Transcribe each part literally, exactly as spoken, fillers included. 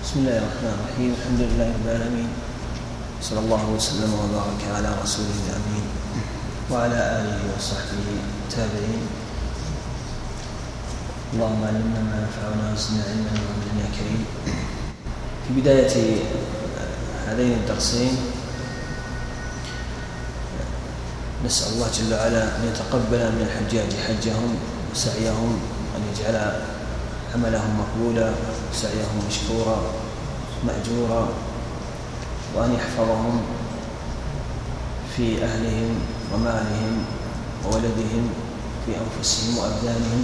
بسم الله الرحمن الرحيم. الحمد لله رب العالمين، صلى الله وسلم وبارك على رسوله الأمين وعلى آله وصحبه التابعين. اللهم علمنا ما ينفعنا وزدنا علما وعلمنا يا كريم. في بداية هذين الدرسين نسأل الله جل وعلا أن يتقبل من الحجاج حجهم وسعيهم، وأن يجعل عملهم مقبولا وسعيهم مشكورا مأجورا، وأن يحفظهم في أهلهم ومالهم وولدهم في أنفسهم وأبدانهم،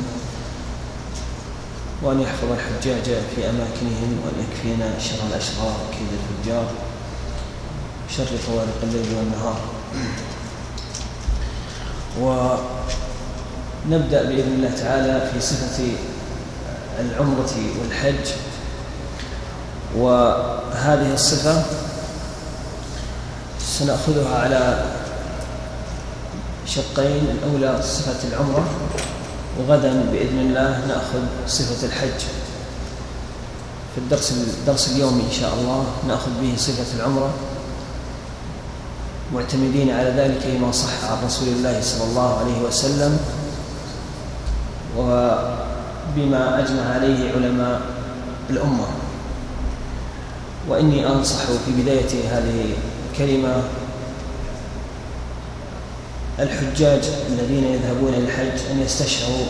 وأن يحفظ الحجاج في أماكنهم، وأن يكفينا شر الأشرار وكيد الفجار شر طوارق الليل والنهار. ونبدأ بإذن الله تعالى في صفة العمرة والحج. وهذه الصفة سنأخذها على شقين: الأولى صفة العمرة، وغدا بإذن الله نأخذ صفة الحج. في الدرس الدرس اليومي إن شاء الله نأخذ به صفة العمرة، معتمدين على ذلك لما صح عن رسول الله صلى الله عليه وسلم وبما أجمع عليه علماء الأمة. وإني أنصح في بداية هذه الكلمة الحجاج الذين يذهبون للحج أن يستشعروا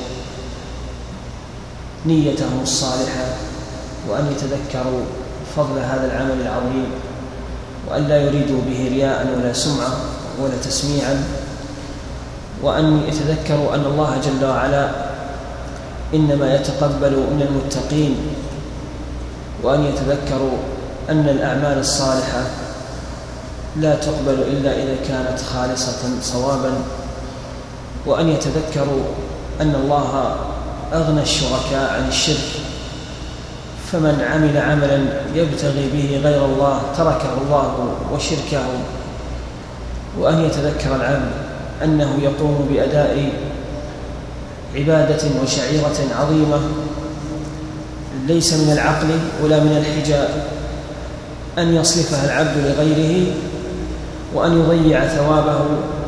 نيتهم الصالحة، وأن يتذكروا فضل هذا العمل العظيم، وأن لا يريدوا به رياء ولا سمعة ولا تسميعا، وأن يتذكروا أن الله جل وعلا إنما يتقبل من المتقين، وأن يتذكروا أن الأعمال الصالحة لا تقبل إلا إذا كانت خالصة صوابا، وأن يتذكروا أن الله أغنى الشركاء عن الشرك، فمن عمل عملا يبتغي به غير الله تركه الله وشركه. وأن يتذكر العبد أنه يقوم بأداء عبادة وشعيرة عظيمة ليس من العقل ولا من الحجاب أن يصرفها العبد لغيره، وأن يضيع ثوابه،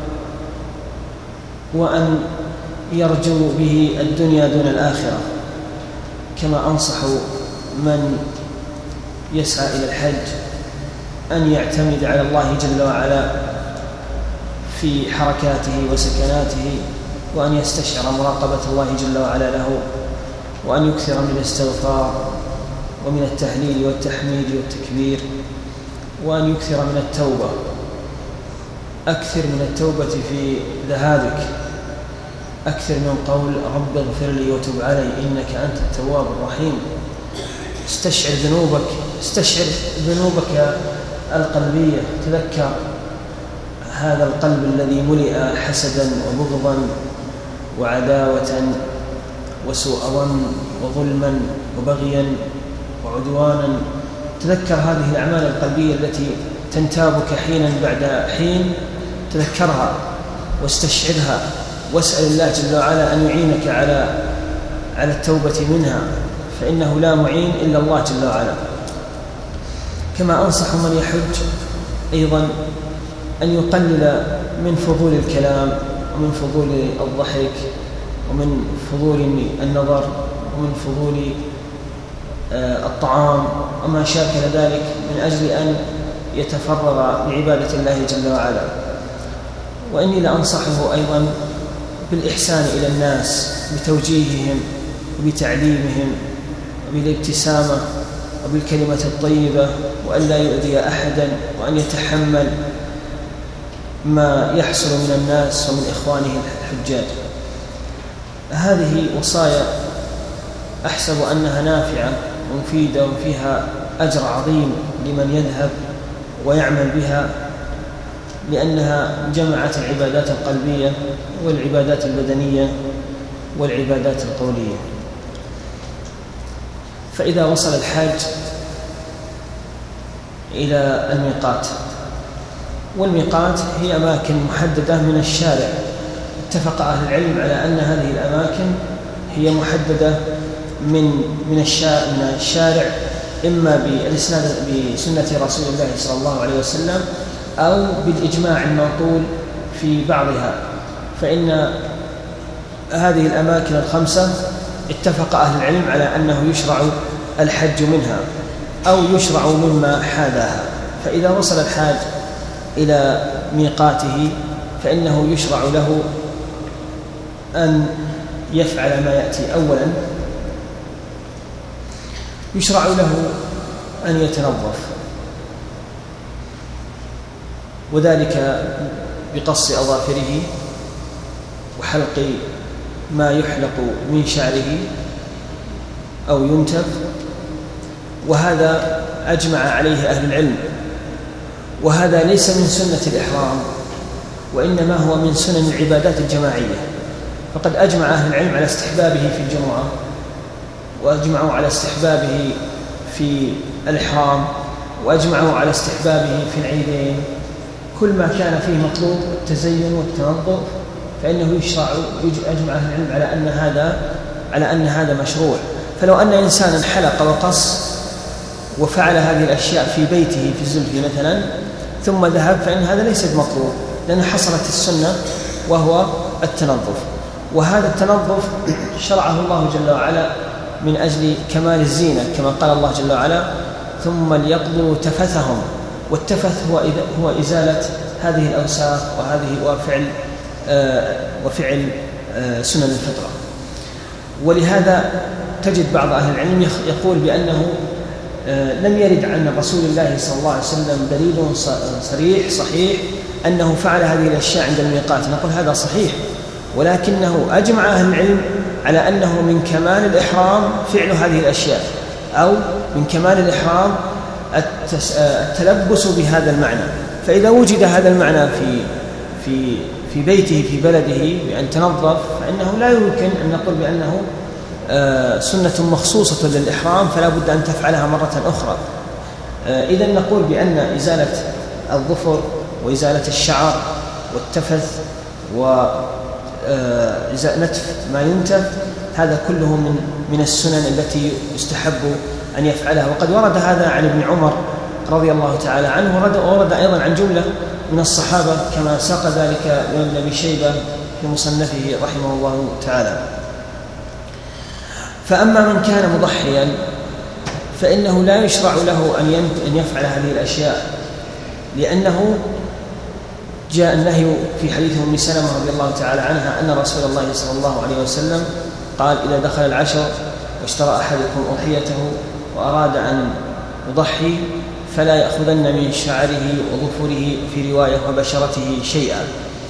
وأن يرجو به الدنيا دون الآخرة. كما أنصح من يسعى إلى الحج أن يعتمد على الله جل وعلا في حركاته وسكناته، وأن يستشعر مراقبة الله جل وعلا له، وأن يكثر من الاستغفار ومن التهليل والتحميد والتكبير، وأن يكثر من التوبة. أكثر من التوبة في ذهابك، أكثر من قول رب اغفر لي وتب علي إنك أنت التواب الرحيم. استشعر ذنوبك، استشعر ذنوبك القلبية، تذكر هذا القلب الذي ملئ حسدا وبغضا وعداوة وسوء ظن وظلما وبغيا وعدوانا. تذكر هذه الأعمال القلبية التي تنتابك حينا بعد حين، تذكرها واستشعرها، واسأل الله جل وعلا أن يعينك على على التوبة منها، فإنه لا معين إلا الله جل وعلا. كما أنصح من يحج أيضا أن يقلل من فضول الكلام، ومن فضول الضحك، ومن فضول النظر، ومن فضول الطعام وما شاكل ذلك، من أجل أن يتفرغ لعبادة الله جل وعلا. وإني لأنصحه أيضا بالإحسان إلى الناس، بتوجيههم وبتعليمهم وبالابتسامة وبالكلمة الطيبة، وأن لا يؤذي أحدا، وأن يتحمل ما يحصل من الناس ومن إخوانه الحجاج. هذه وصايا أحسب أنها نافعة ومفيدة وفيها أجر عظيم لمن يذهب ويعمل بها، لأنها جمعت العبادات القلبية والعبادات البدنية والعبادات القولية. فإذا وصل الحاج إلى الميقات، والميقات هي أماكن محددة من الشارع، اتفق أهل العلم على أن هذه الأماكن هي محددة من من الشارع إما بالإسناد بسنة رسول الله صلى الله عليه وسلم أو بالإجماع المنقول في بعضها، فإن هذه الأماكن الخمسة اتفق أهل العلم على أنه يشرع الحج منها أو يشرع مما حاذاها. فإذا وصل الحاج إلى ميقاته فإنه يشرع له أن يفعل ما يأتي. أولا يشرع له أن يتنظف، وذلك بقص أظافره وحلق ما يحلق من شعره أو ينتف، وهذا أجمع عليه أهل العلم، وهذا ليس من سنة الإحرام وإنما هو من سنن العبادات الجماعية. فقد أجمع أهل العلم على استحبابه في الجمعة، وأجمعوا على استحبابه في الإحرام، وأجمعوا على استحبابه في العيدين. كل ما كان فيه مطلوب التزين والتنظف فإنه يشرع. أجمع أهل العلم على أن هذا على أن هذا مشروع. فلو أن إنسانا حلق وقص وفعل هذه الأشياء في بيته في الزلفي مثلا ثم ذهب، فإن هذا ليس بمطلوب، لأن حصلت السنة وهو التنظف. وهذا التنظف شرعه الله جل وعلا من أجل كمال الزينة، كما قال الله جل وعلا: ثم ليقضوا تفثهم. والتفث هو هو إزالة هذه الأوساخ وهذه وفعل آه وفعل آه سنن الفطرة. ولهذا تجد بعض أهل العلم يقول بأنه آه لم يرد عن رسول الله صلى الله عليه وسلم دليل صريح صحيح أنه فعل هذه الأشياء عند الميقات. نقول هذا صحيح، ولكنه أجمع أهل العلم على أنه من كمال الإحرام فعل هذه الأشياء، أو من كمال الإحرام التلبس بهذا المعنى. فإذا وجد هذا المعنى في في في بيته في بلده بأن تنظف، فإنه لا يمكن أن نقول بأنه سنة مخصوصة للإحرام فلا بد أن تفعلها مرة أخرى. إذا نقول بأن إزالة الظفر وإزالة الشعر والتفث ونتف ما ينتف هذا كله من من السنن التي يستحب أن يفعلها. وقد ورد هذا عن ابن عمر رضي الله تعالى عنه، ورد أيضا عن جملة من الصحابة كما ساق ذلك ابن أبي شيبة في مصنفه رحمه الله تعالى. فأما من كان مضحيا فإنه لا يشرع له أن يفعل هذه الأشياء، لأنه جاء النهي في حديث أم سلمة رضي الله تعالى عنها أن رسول الله صلى الله عليه وسلم قال: إذا دخل العشر واشترى أحدكم أضحيته وأراد أن يضحي فلا يأخذن من شعره وظفره في رواية وبشرته شيئا،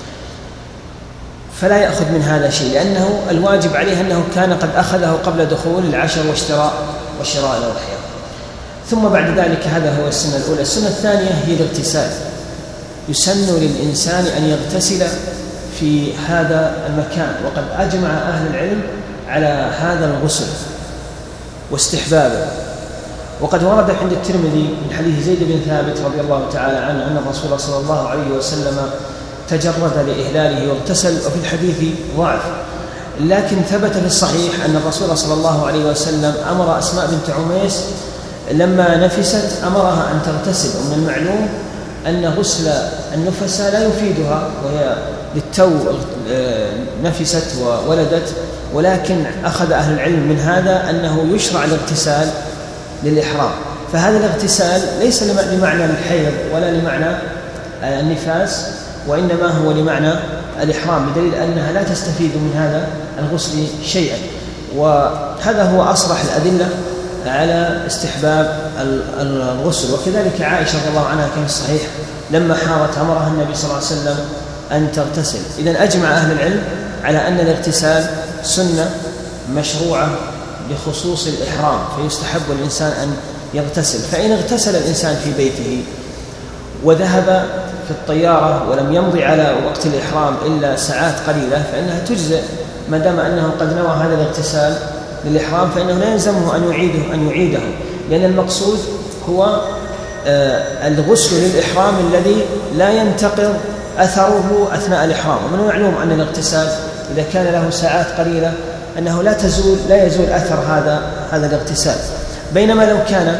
فلا يأخذ من هذا شيء، لأنه الواجب عليه أنه كان قد أخذه قبل دخول العشر واشتراء وشراء الأضحية. ثم بعد ذلك هذا هو السنة الأولى. السنة الثانية هي الاغتسال. يسن للإنسان أن يغتسل في هذا المكان، وقد أجمع أهل العلم على هذا الغسل واستحبابه. وقد ورد عند الترمذي من حديث زيد بن ثابت رضي الله تعالى عنه أن الرسول صلى الله عليه وسلم تجرد لإهلاله واغتسل، وفي الحديث ضعف، لكن ثبت في الصحيح أن الرسول صلى الله عليه وسلم أمر أسماء بنت عميس لما نفست أمرها أن تغتسل. ومن المعلوم أن غسل النفساء لا يفيدها، وهي للتو نفست وولدت، ولكن أخذ أهل العلم من هذا أنه يشرع الاغتسال للإحرام. فهذا الاغتسال ليس لمعنى الحيض ولا لمعنى النفاس، وإنما هو لمعنى الإحرام، بدليل أنها لا تستفيد من هذا الغسل شيئا. وهذا هو أصرح الأدلة على استحباب الغسل. وكذلك عائشة رضي الله عنها كان الصحيح لما حارت أمرها النبي صلى الله عليه وسلم أن تغتسل. إذن أجمع أهل العلم على أن الاغتسال سنة مشروعة بخصوص الإحرام، فيستحب الإنسان أن يغتسل. فإن اغتسل الإنسان في بيته وذهب في الطيارة ولم يمضي على وقت الإحرام إلا ساعات قليلة فإنها تجزئ، ما دام أنه قد نوى هذا الاغتسال للإحرام، فإنه لا يلزمه أن يعيده أن يعيده لأن المقصود هو الغسل للإحرام الذي لا ينتقض أثره أثناء الإحرام. ومن المعلوم أن الاغتسال إذا كان له ساعات قليلة أنه لا تزول لا يزول أثر هذا هذا الاغتسال، بينما لو كان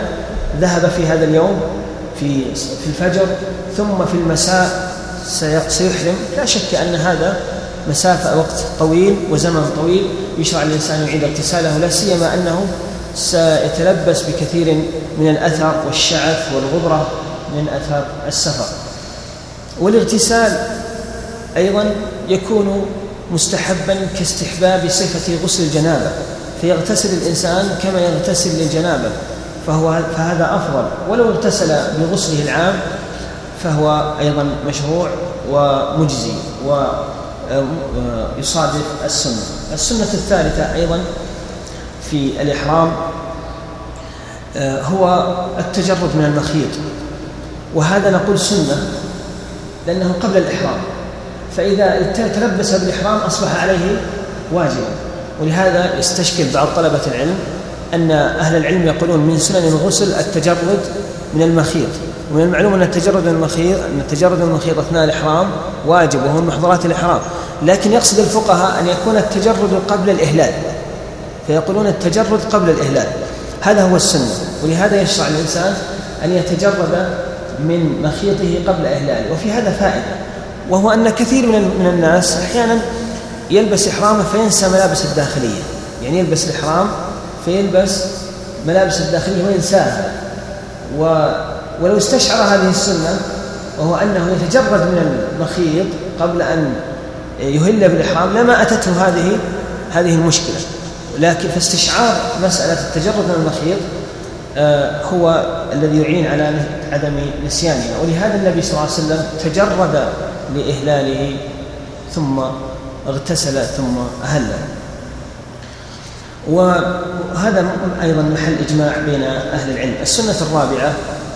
ذهب في هذا اليوم في في الفجر ثم في المساء سيحرم، لا شك أن هذا مسافة وقت طويل وزمن طويل يشرع الإنسان يعيد اغتساله، لا سيما أنه سيتلبس بكثير من الأثر والشعث والغبرة من أثر السفر. والاغتسال أيضا يكون مستحبا كاستحباب صفة غسل الجنابة، فيغتسل الإنسان كما يغتسل للجنابة، فهو فهذا أفضل، ولو اغتسل بغسله العام فهو أيضا مشروع ومجزي ويصادف السنة. السنة الثالثة أيضا في الإحرام هو التجرد من المخيط، وهذا نقول سنة لأنه قبل الإحرام، فإذا تلبس بالإحرام أصبح عليه واجبا. ولهذا يستشكل بعض طلبة العلم أن أهل العلم يقولون من سنن الغسل التجرد من المخيط، ومن المعلوم أن التجرد من المخيط أن التجرد من المخيط أثناء الإحرام واجب وهو من محظورات الإحرام، لكن يقصد الفقهاء أن يكون التجرد قبل الإهلال، فيقولون التجرد قبل الإهلال هذا هو السنة. ولهذا يشرع الإنسان أن يتجرد من مخيطه قبل إهلاله. وفي هذا فائدة، وهو أن كثير من الناس أحيانا يلبس إحرامه فينسى ملابس الداخلية، يعني يلبس الإحرام فيلبس ملابس الداخلية وينساها، ولو استشعر هذه السنة وهو أنه يتجرد من المخيط قبل أن يهل بالإحرام لما أتته هذه هذه المشكلة. لكن فاستشعار مسألة التجرد من المخيط هو الذي يعين على عدم نسيانها. ولهذا النبي صلى الله عليه وسلم تجرد لإهلاله ثم اغتسل ثم أهل. وهذا أيضا محل إجماع بين أهل العلم. السنة الرابعة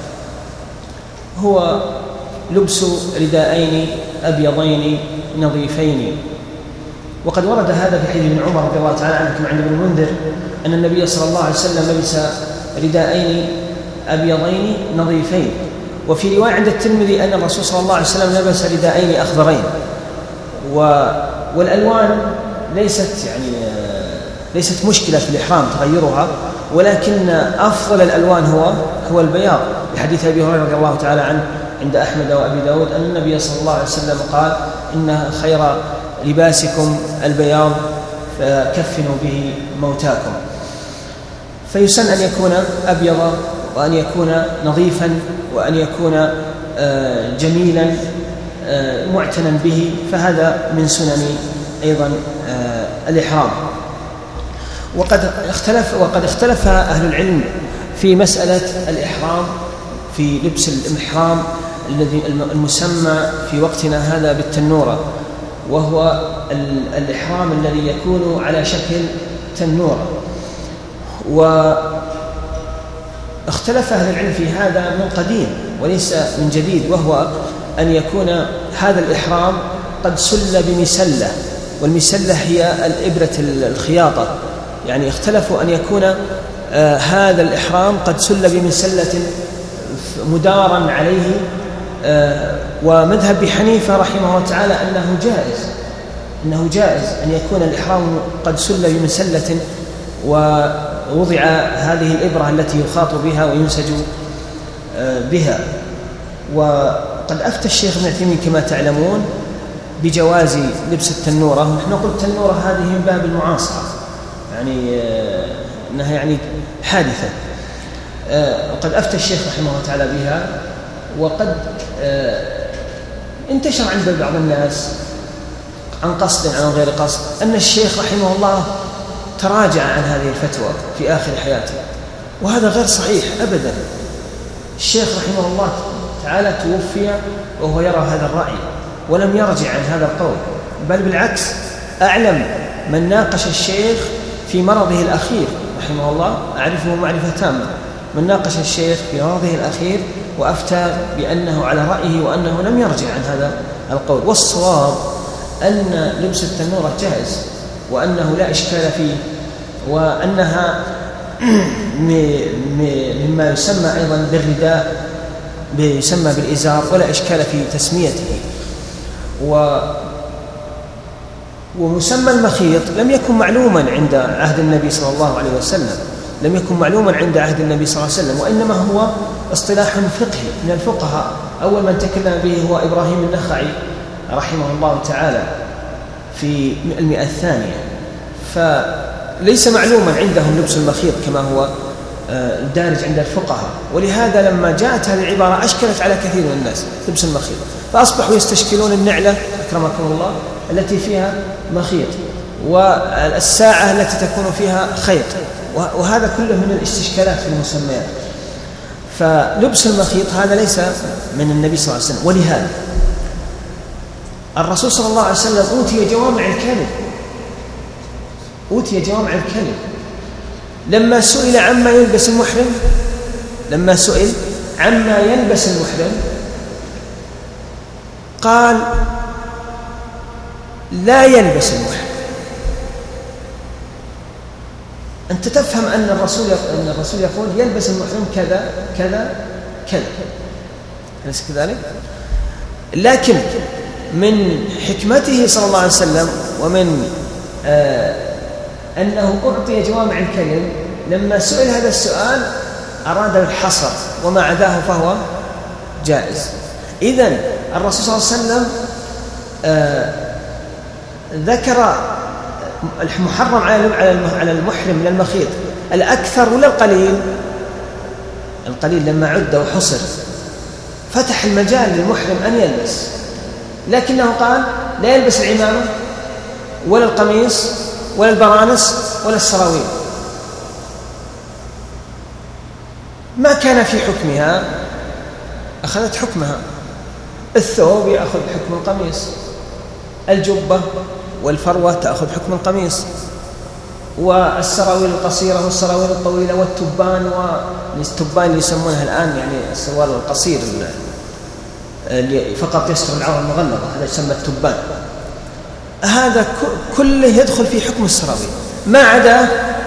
هو لبس رداءين أبيضين نظيفين، وقد ورد هذا في حديث ابن عمر رضي الله تعالى عنه كما عند ابن المنذر أن النبي صلى الله عليه وسلم لبس رداءين أبيضين نظيفين. وفي رواية عند الترمذي أن الرسول صلى الله عليه وسلم لبس رداءين أخضرين. والألوان ليست يعني ليست مشكلة في الإحرام تغيرها، ولكن أفضل الألوان هو هو البياض، لحديث أبي هريرة رضي الله تعالى عنه عند أحمد وأبي داود أن النبي صلى الله عليه وسلم قال إن خير لباسكم البياض فكفنوا به موتاكم. فيسن أن يكون أبيض وأن يكون نظيفا وأن يكون جميلا معتنا به، فهذا من سنن أيضا الإحرام. وقد اختلف وقد اختلف أهل العلم في مسألة الإحرام في لبس الإحرام الذي المسمى في وقتنا هذا بالتنورة، وهو الإحرام الذي يكون على شكل تنورة. واختلف أهل العلم في هذا من قديم وليس من جديد، وهو أن يكون هذا الإحرام قد سل بمسلة، والمسلة هي الإبرة الخياطة، يعني اختلفوا أن يكون آه هذا الإحرام قد سل بمسلة مدارا عليه، آه ومذهب بحنيفة رحمه الله تعالى أنه جائز أنه جائز أن يكون الإحرام قد سل بمسلة ووضع هذه الإبرة التي يخاط بها وينسج آه بها. وقد أفتى الشيخ ابن عثيمين كما تعلمون بجواز لبس التنورة. نحن نقول التنورة هذه من باب المعاصرة، يعني آه أنها يعني حادثة. آه وقد أفتى الشيخ رحمه الله تعالى بها، وقد آه انتشر عند بعض الناس عن قصد عن غير قصد أن الشيخ رحمه الله تراجع عن هذه الفتوى في آخر حياته، وهذا غير صحيح أبدا. الشيخ رحمه الله تعالى توفي وهو يرى هذا الرأي ولم يرجع عن هذا القول، بل بالعكس أعلم من ناقش الشيخ في مرضه الأخير رحمه الله، أعرفه معرفة تامة، من ناقش الشيخ في مرضه الأخير وأفتى بأنه على رأيه وأنه لم يرجع عن هذا القول. والصواب أن لبس التنورة جائز وأنه لا إشكال فيه، وأنها مما يسمى أيضا بالرداء يسمى بالإزار، ولا إشكال في تسميته. و ومسمى المخيط لم يكن معلوما عند عهد النبي صلى الله عليه وسلم، لم يكن معلوما عند عهد النبي صلى الله عليه وسلم، وإنما هو اصطلاح فقهي من الفقهاء. أول من تكلم به هو إبراهيم النخعي رحمه الله تعالى في المئة الثانية. فليس معلوما عندهم لبس المخيط كما هو دارج عند الفقهاء، ولهذا لما جاءت هذه العبارة أشكلت على كثير من الناس لبس المخيط، فأصبحوا يستشكلون النعلة أكرمكم الله التي فيها مخيط، والساعة التي تكون فيها خيط، وهذا كله من الاستشكالات في المسميات. فلبس المخيط هذا ليس من النبي صلى الله عليه وسلم. ولهذا الرسول صلى الله عليه وسلم أوتي جوامع الكلم، أوتي جوامع الكلم لما سئل عما يلبس المحرم، لما سئل عما يلبس المحرم قال لا يلبس المحرم. أنت تفهم أن الرسول أن الرسول يقول يلبس المحرم كذا كذا كذا، أليس كذلك؟ لكن من حكمته صلى الله عليه وسلم ومن آه أنه أعطي جوامع الكلم لما سئل هذا السؤال أراد الحصر، وما عداه فهو جائز. إذن الرسول صلى الله عليه وسلم آه ذكر المحرم على المحرم من المخيط الأكثر ولا القليل؟ القليل لما عد وحصر فتح المجال للمحرم أن يلبس، لكنه قال لا يلبس العمامة ولا القميص ولا البرانس ولا السراويل. ما كان في حكمها أخذت حكمها. الثوب يأخذ حكم القميص، الجبة والفروة تأخذ حكم القميص، والسراويل القصيرة والسراويل الطويلة والتبان، والتبان اللي يسمونها الآن يعني السروال القصير اللي فقط يستر العورة المغلظة، هذا يسمى التبان. هذا كله يدخل في حكم السراويل، ما عدا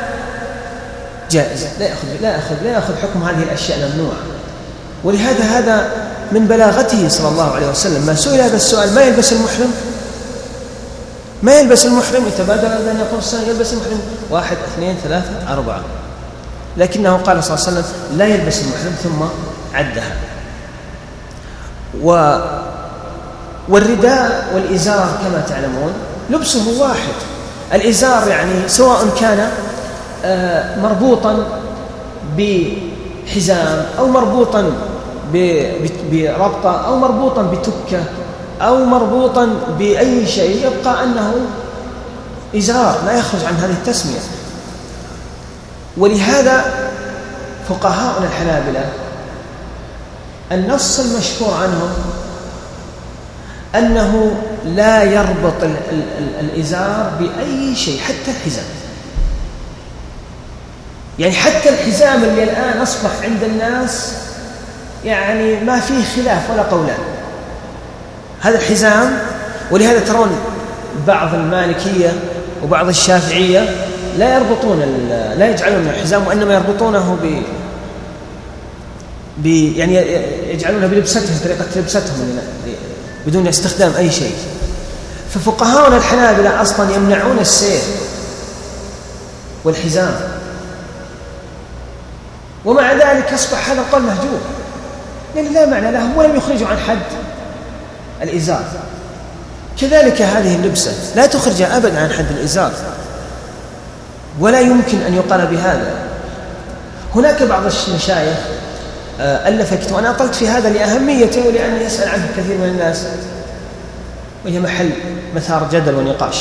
جائز، لا يأخذ لا يأخذ لا يأخذ حكم هذه الأشياء الممنوعة. ولهذا هذا من بلاغته صلى الله عليه وسلم، ما سئل هذا السؤال ما يلبس المحرم، ما يلبس المحرم، يتبادر أن يقول السنة يلبس المحرم واحد اثنين ثلاثة أربعة، لكنه قال صلى الله عليه وسلم لا يلبس المحرم ثم عدها. و والرداء والإزار كما تعلمون لبسه واحد. الإزار يعني سواء كان مربوطا بحزام أو مربوطا بربطة أو مربوطا بتكة أو مربوطا بأي شيء، يبقى أنه إزار لا يخرج عن هذه التسمية. ولهذا فقهاؤنا الحنابلة النص المشهور عنهم أنه لا يربط ال ال ال الإزار بأي شيء حتى الحزام. يعني حتى الحزام اللي الآن أصبح عند الناس يعني ما فيه خلاف ولا قولان، هذا الحزام. ولهذا ترون بعض المالكية وبعض الشافعية لا يربطون لا يجعلون الحزام، وإنما يربطونه ب ب يعني يجعلونه بلبستهم، طريقة لبستهم بدون استخدام أي شيء. ففقهاؤنا الحنابلة أصلا يمنعون السير والحزام، ومع ذلك أصبح هذا القول مهجور، لأن لا معنى له ولم يخرجوا عن حد الإزار. كذلك هذه اللبسة لا تخرج أبدا عن حد الإزار، ولا يمكن أن يقال بهذا. هناك بعض المشايخ ألف كتاب، وأنا أطلت في هذا لأهميته ولأن يسأل عنه كثير من الناس، وهي محل مثار جدل ونقاش.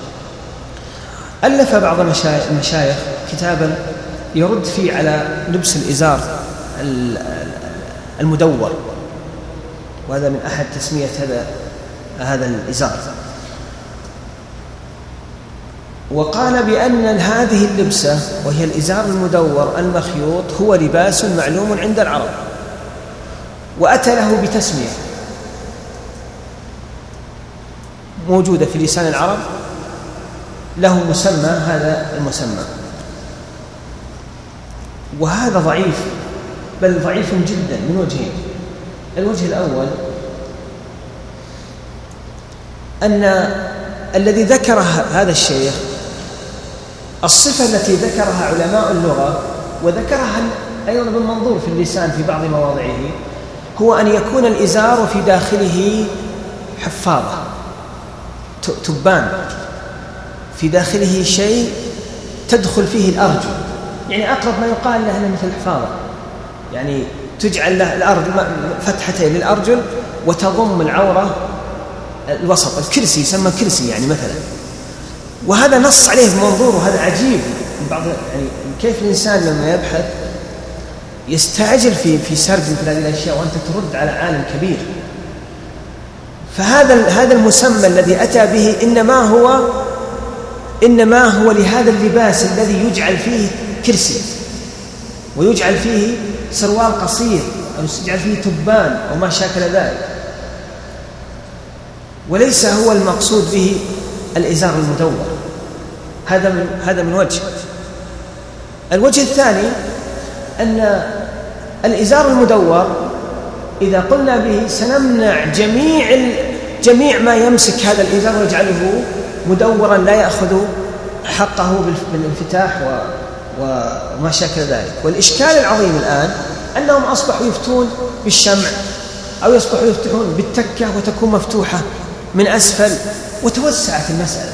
ألف بعض المشايخ كتابا يرد فيه على لبس الإزار المدور، وهذا من أحد تسمية هذا هذا الإزار. وقال بأن هذه اللبسة وهي الإزار المدور المخيوط هو لباس معلوم عند العرب، وأتى له بتسمية موجودة في لسان العرب، له مسمى، هذا المسمى. وهذا ضعيف، بل ضعيف جدا من وجهين. الوجه الأول أن الذي ذكر هذا الشيخ الصفة التي ذكرها علماء اللغة وذكرها أيضا بالمنظور في اللسان في بعض مواضعه، هو أن يكون الإزار في داخله حفاظة تبان، في داخله شيء تدخل فيه الأرجل، يعني أقرب ما يقال له مثل الحفاظة، يعني تجعل له الأرض فتحتين للأرجل وتضم العورة الوسط، الكرسي يسمى كرسي يعني مثلا. وهذا نص عليه المنظور، وهذا عجيب. بعض يعني كيف الإنسان لما يبحث يستعجل في في سرد مثل هذه الأشياء وأنت ترد على عالم كبير. فهذا هذا المسمى الذي أتى به إنما هو إنما هو لهذا اللباس الذي يجعل فيه كرسي ويجعل فيه سروال قصير أو يجعل فيه تبان أو ما شاكل ذلك، وليس هو المقصود به الإزار المدور. هذا من هذا من وجه. الوجه الثاني أن الإزار المدور إذا قلنا به سنمنع جميع جميع ما يمسك هذا الإزار ويجعله مدورا لا يأخذ حقه بالانفتاح وما شاكل ذلك. والإشكال العظيم الآن أنهم أصبحوا يفتون بالشمع أو يصبحوا يفتحون بالتكة وتكون مفتوحة من أسفل، وتوسعت المسألة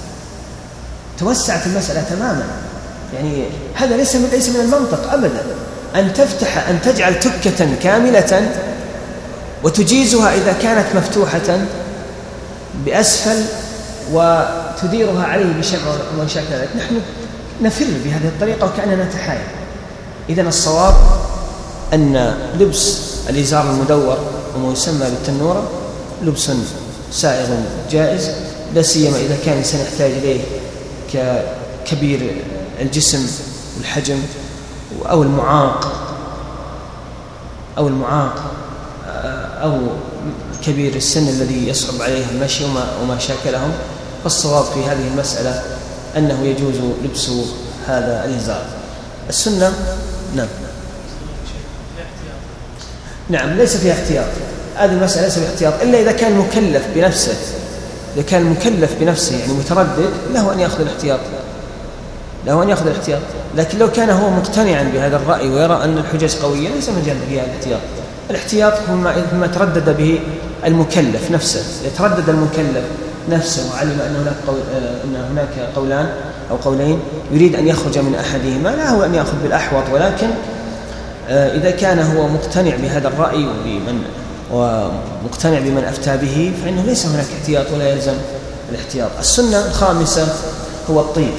توسعت المسألة تماما. يعني هذا ليس من ليس من المنطق أبدا أن تفتح أن تجعل تكة كاملة وتجيزها إذا كانت مفتوحة بأسفل وتديرها عليه بشمع وما شاكل ذلك. نحن نفر بهذه الطريقة وكأننا نتحايل. إذن الصواب أن لبس الإزار المدور وما يسمى بالتنورة لبس سائغ جائز، لا سيما إذا كان الإنسان يحتاج إليه ككبير الجسم والحجم أو المعاق أو المعاق أو كبير السن الذي يصعب عليه المشي وما, وما شاكلهم. فالصواب في هذه المسألة أنه يجوز لبس هذا الإزار. السنة نعم نعم ليس فيها احتياط. هذه المسألة ليس فيها احتياط إلا إذا كان مكلف بنفسه. إذا كان مكلف بنفسه يعني متردد له أن يأخذ الاحتياط له أن يأخذ الاحتياط لكن لو كان هو مقتنعا بهذا الرأي ويرى أن الحجج قوية ليس مجال فيها الاحتياط. الاحتياط هو ما تردد به المكلف نفسه. يتردد المكلف نفسه وعلم أن هناك, قول أن هناك قولان أو قولين يريد أن يخرج من أحدهما، لا هو أن يأخذ بالأحوط، ولكن إذا كان هو مقتنع بهذا الرأي وبمن ومقتنع بمن أفتى به فإنه ليس هناك احتياط ولا يلزم الاحتياط. السنة الخامسة هو الطيب.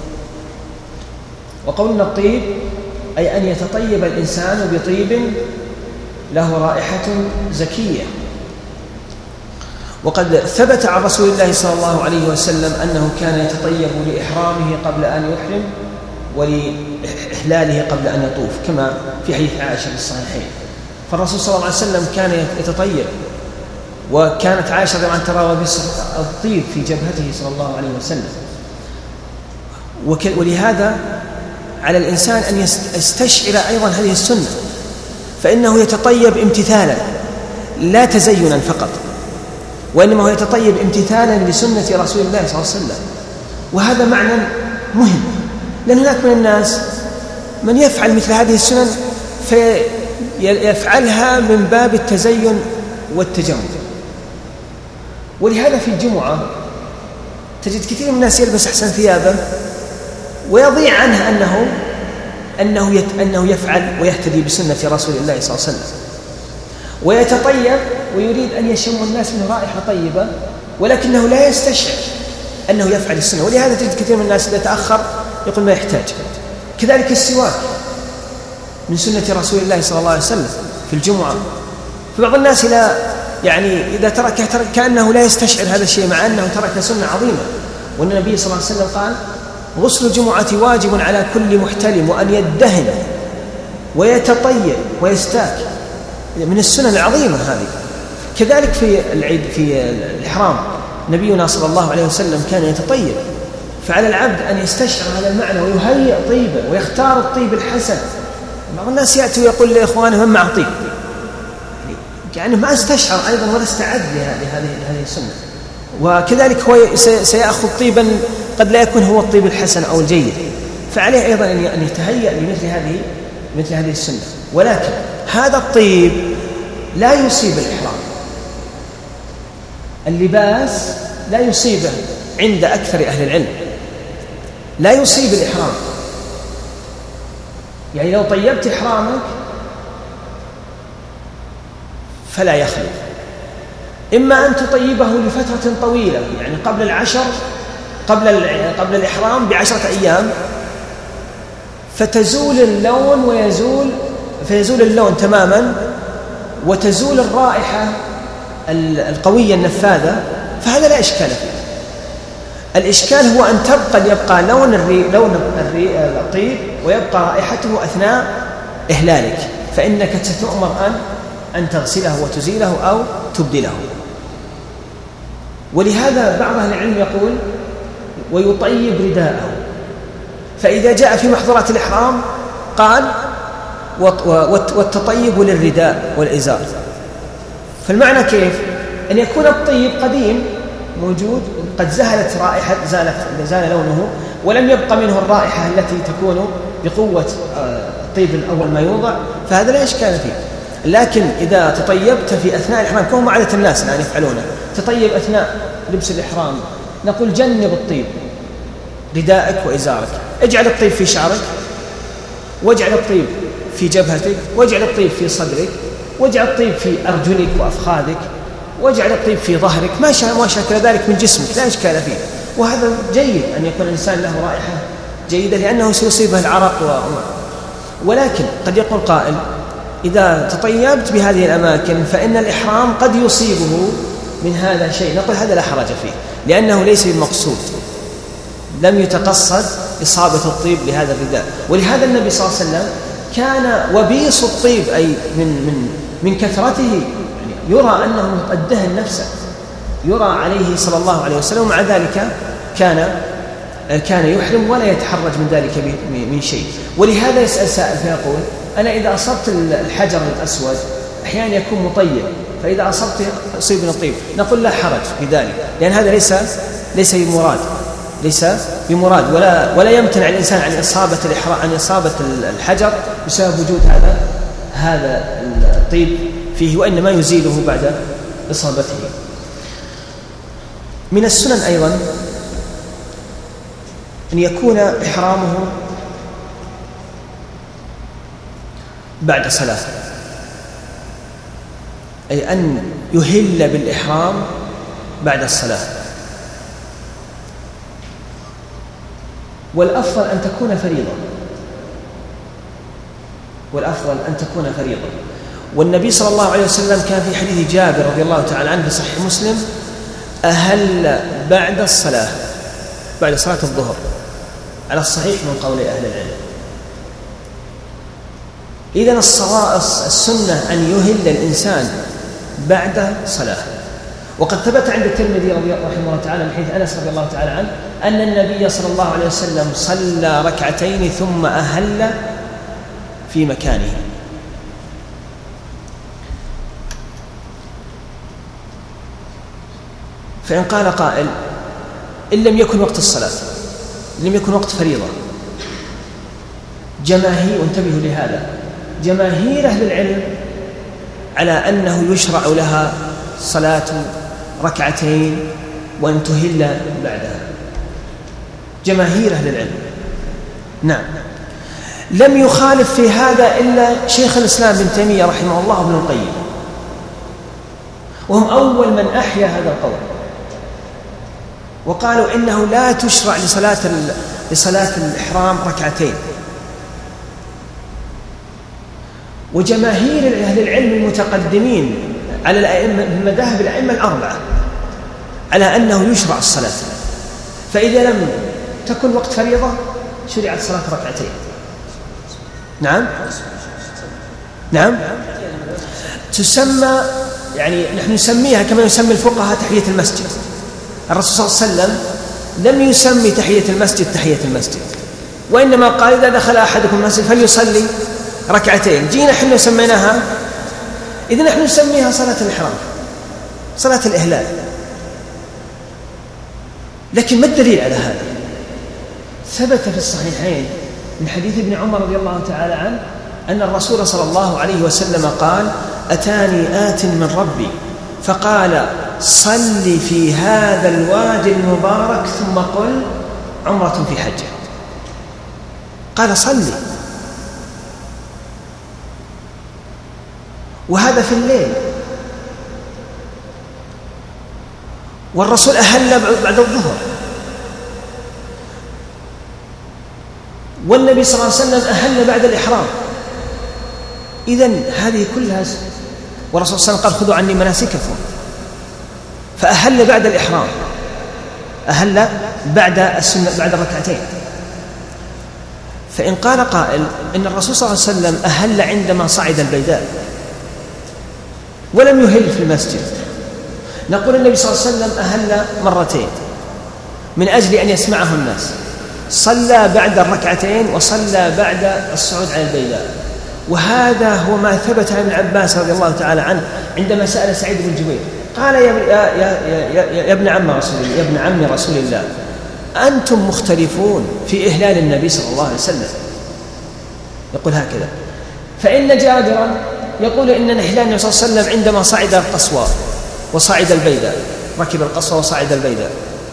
وقولنا الطيب أي أن يتطيب الإنسان بطيب له رائحة زكية. وقد ثبت عن رسول الله صلى الله عليه وسلم أنه كان يتطيب لإحرامه قبل أن يحرم ولإحلاله قبل أن يطوف كما في حديث عائشة في الصحيحين. فالرسول صلى الله عليه وسلم كان يتطيب، وكانت عائشة رضي الله عنها ترى الطيب في جبهته صلى الله عليه وسلم. ولهذا على الإنسان أن يستشعر أيضا هذه السنة، فإنه يتطيب امتثالا لا تزينا فقط، وإنما هو يتطيب امتثالا لسنة رسول الله صلى الله عليه وسلم. وهذا معنى مهم، لأن هناك من الناس من يفعل مثل هذه السنن فيفعلها من باب التزين والتجمل. ولهذا في الجمعة تجد كثير من الناس يلبس أحسن ثيابه ويضيع عنه أنه أنه يت أنه يفعل ويهتدي بسنة رسول الله صلى الله عليه وسلم، ويتطيب ويريد أن يشم الناس منه رائحة طيبة، ولكنه لا يستشعر أنه يفعل السنة. ولهذا تجد كثير من الناس إذا تأخر يقول ما يحتاج. كذلك السواك من سنة رسول الله صلى الله عليه وسلم في الجمعة. فبعض الناس لا يعني إذا تركه ترك كأنه لا يستشعر هذا الشيء، مع أنه ترك سنة عظيمة. وأن النبي صلى الله عليه وسلم قال غسل الجمعة واجب على كل محتلم، وأن يدهن ويتطيب ويستاك من السنن العظيمة هذه. كذلك في العيد في الإحرام نبينا صلى الله عليه وسلم كان يتطيب، فعلى العبد أن يستشعر هذا المعنى ويهيئ طيبه ويختار الطيب الحسن. بعض الناس يأتي ويقول لإخوانه من مع طيب، يعني ما استشعر أيضا ولا استعد لهذه هذه السنة. وكذلك هو سيأخذ طيبا قد لا يكون هو الطيب الحسن أو الجيد، فعليه أيضا أن يتهيأ لمثل هذه مثل هذه السنة. ولكن هذا الطيب لا يصيب الإحرام، اللباس لا يصيبه عند أكثر أهل العلم، لا يصيب الإحرام. يعني لو طيبت إحرامك فلا يخلو، إما أن تطيبه لفترة طويلة، يعني قبل العشر قبل قبل الإحرام بعشرة أيام، فتزول اللون ويزول فيزول اللون تماما وتزول الرائحة القوية النفاذة، فهذا لا إشكال فيه. الإشكال هو أن تبقى يبقى لون الري لون الري الطيب ويبقى رائحته أثناء إهلالك، فإنك ستؤمر أن أن تغسله وتزيله أو تبدله. ولهذا بعض أهل العلم يقول ويطيب رداءه، فإذا جاء في محظورات الإحرام قال والتطيب للرداء والإزار. فالمعنى كيف؟ أن يكون الطيب قديم موجود قد زهلت رائحة زالت زال لونه ولم يبقى منه الرائحة التي تكون بقوة الطيب الأول ما يوضع، فهذا لا إشكال فيه. لكن إذا تطيبت في أثناء الإحرام كما عادة الناس الآن يفعلونه، تطيب أثناء لبس الإحرام، نقول جنب الطيب رداءك وإزارك، اجعل الطيب في شعرك، واجعل الطيب في جبهتك، واجعل الطيب في صدرك، واجعل الطيب في أرجلك وأفخاذك، واجعل الطيب في ظهرك، ما شاكل ذلك من جسمك لا إشكال فيه. وهذا جيد أن يكون الإنسان له رائحة جيدة لأنه سيصيبه العرق و... ولكن قد يقول قائل إذا تطيبت بهذه الأماكن فإن الإحرام قد يصيبه من هذا الشيء، نقول هذا لا حرج فيه لأنه ليس بالمقصود، لم يتقصد إصابة الطيب لهذا الرداء. ولهذا النبي صلى الله عليه وسلم كان وبيص الطيب أي من, من, من كثرته يعني يرى أنه قد دهن نفسه، يرى عليه صلى الله عليه وسلم، ومع ذلك كان كان يحرم ولا يتحرج من ذلك من شيء. ولهذا يسأل سائل فيقول أنا إذا أصبت الحجر الأسود أحيانا يكون مطيب، فإذا أصبت أصيبني الطيب، نقول لا حرج في ذلك لأن هذا ليس ليس بمراد ليس بمراد ولا ولا يمتنع الإنسان عن إصابة الإحرام عن إصابة الحجر بسبب وجود هذا هذا الطيب فيه، وإنما يزيله بعد إصابته. من السنن أيضا أن يكون إحرامه بعد صلاة، أي أن يهل بالإحرام بعد الصلاة. والأفضل أن تكون فريضة والأفضل أن تكون فريضة والنبي صلى الله عليه وسلم كان في حديث جابر رضي الله تعالى عنه في صحيح مسلم أهل بعد الصلاة بعد صلاة الظهر على الصحيح من قول أهل العلم. إذن السنة أن يهل الإنسان بعد صلاة. وقد ثبت عند الترمذي رضي الله رحمه الله تعالى من حديث أنس رضي الله تعالى عنه أن النبي صلى الله عليه وسلم صلى ركعتين ثم أهل في مكانه. فإن قال قائل إن لم يكن وقت الصلاة، لم يكن وقت فريضة، جماهير، وانتبهوا لهذا، جماهير أهل العلم على أنه يشرع لها صلاة ركعتين وأن تهل بعدها، جماهير أهل العلم. نعم، لم يخالف في هذا إلا شيخ الإسلام ابن تيمية رحمه الله وابن القيم، وهم أول من أحيا هذا القول، وقالوا إنه لا تشرع لصلاة لصلاة الإحرام ركعتين. وجماهير أهل العلم المتقدمين على الأئمة مذاهب الأئمة الأربعة على أنه يشرع الصلاة، فإذا لم تكن وقت فريضة شرعت صلاة ركعتين. نعم نعم تسمى، يعني نحن نسميها كما يسمي الفقهاء تحية المسجد. الرسول صلى الله عليه وسلم لم يسمي تحية المسجد تحية المسجد، وإنما قال إذا دخل أحدكم المسجد فليصلي ركعتين. جينا احنا سميناها، إذا نحن نسميها صلاة الإحرام، صلاة الإهلال. لكن ما الدليل على هذا؟ ثبت في الصحيحين من حديث ابن عمر رضي الله تعالى عنه أن الرسول صلى الله عليه وسلم قال: أتاني آت من ربي فقال: صل في هذا الوادي المبارك ثم قل عمرة في حجة. قال: صلي، وهذا في الليل، والرسول أهل بعد الظهر، والنبي صلى الله عليه وسلم أهل بعد الإحرام. إذن هذه كلها، والرسول صلى الله عليه وسلم قال: خذوا عني مناسككم، فأهل بعد الإحرام، أهل بعد السنة بعد الركعتين. فإن قال قائل إن الرسول صلى الله عليه وسلم أهل عندما صعد البيداء ولم يهل في المسجد، نقول النبي صلى الله عليه وسلم أهل مرتين من أجل أن يسمعه الناس، صلى بعد الركعتين وصلى بعد الصعود على البيداء. وهذا هو ما ثبت عن ابن عباس رضي الله تعالى عنه عندما سأل سعيد بن جبير قال: يا, يا, يا, يا, يا ابن عم رسول الله، يا ابن عم رسول الله، أنتم مختلفون في إهلال النبي صلى الله عليه وسلم. يقول هكذا. فإن جابرا يقول إن إهلال النبي صلى الله عليه وسلم عندما صعد القصوى وصعد البيداء، ركب القصوى وصعد البيداء،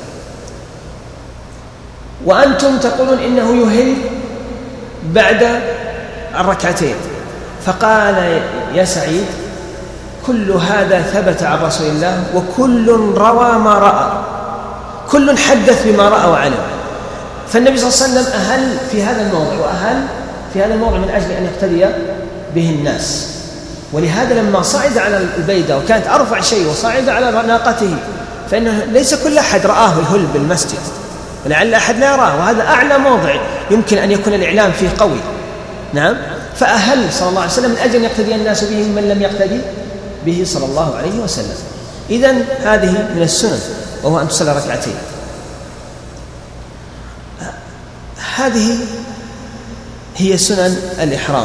وأنتم تقولون إنه يهل بعد الركعتين. فقال يا سعيد: كل هذا ثبت عن رسول الله، وكل روى ما رأى، كل حدث بما رأى وعلم. فالنبي صلى الله عليه وسلم أهل في هذا الموضع، وأهل في هذا الموضع من أجل أن يقتدي به الناس. ولهذا لما صعد على البيدة وكانت أرفع شيء وصعد على ناقته، فإنه ليس كل أحد رآه يهل بالمسجد، ولعل أحد لا يراه، وهذا أعلى موضع يمكن أن يكون الإعلام فيه قوي. نعم. فأهل صلى الله عليه وسلم من أجل أن يقتدي الناس به من لم يقتدي به صلى الله عليه وسلم. إذن هذه من السنن، وهو أن تصلي ركعتين. هذه هي سنن الإحرام.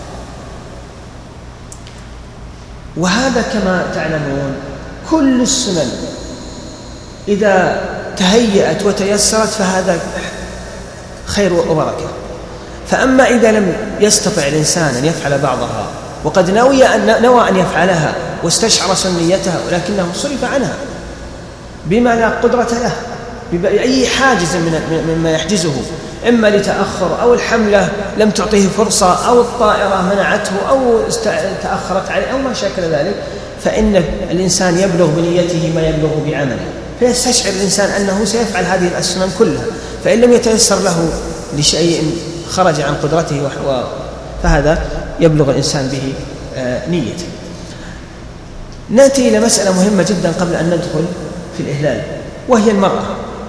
وهذا كما تعلمون كل السنن إذا تهيأت وتيسرت فهذا خير وبركة. فأما إذا لم يستطع الإنسان أن يفعل بعضها، وقد نوي أن نوى أن يفعلها واستشعر سنيتها، ولكنه صرف عنها بما لا قدرة له، بأي حاجز مما يحجزه، إما لتأخر أو الحملة لم تعطيه فرصة أو الطائرة منعته أو تأخرت عليه أو ما شاكل ذلك، فإن الإنسان يبلغ بنيته ما يبلغ بعمله، فيستشعر الإنسان أنه سيفعل هذه السنن كلها. فإن لم يتيسر له لشيء خرج عن قدرته فهذا يبلغ الإنسان به نيته. نأتي إلى مسألة مهمة جدا قبل أن ندخل في الإهلال، وهي المرأة.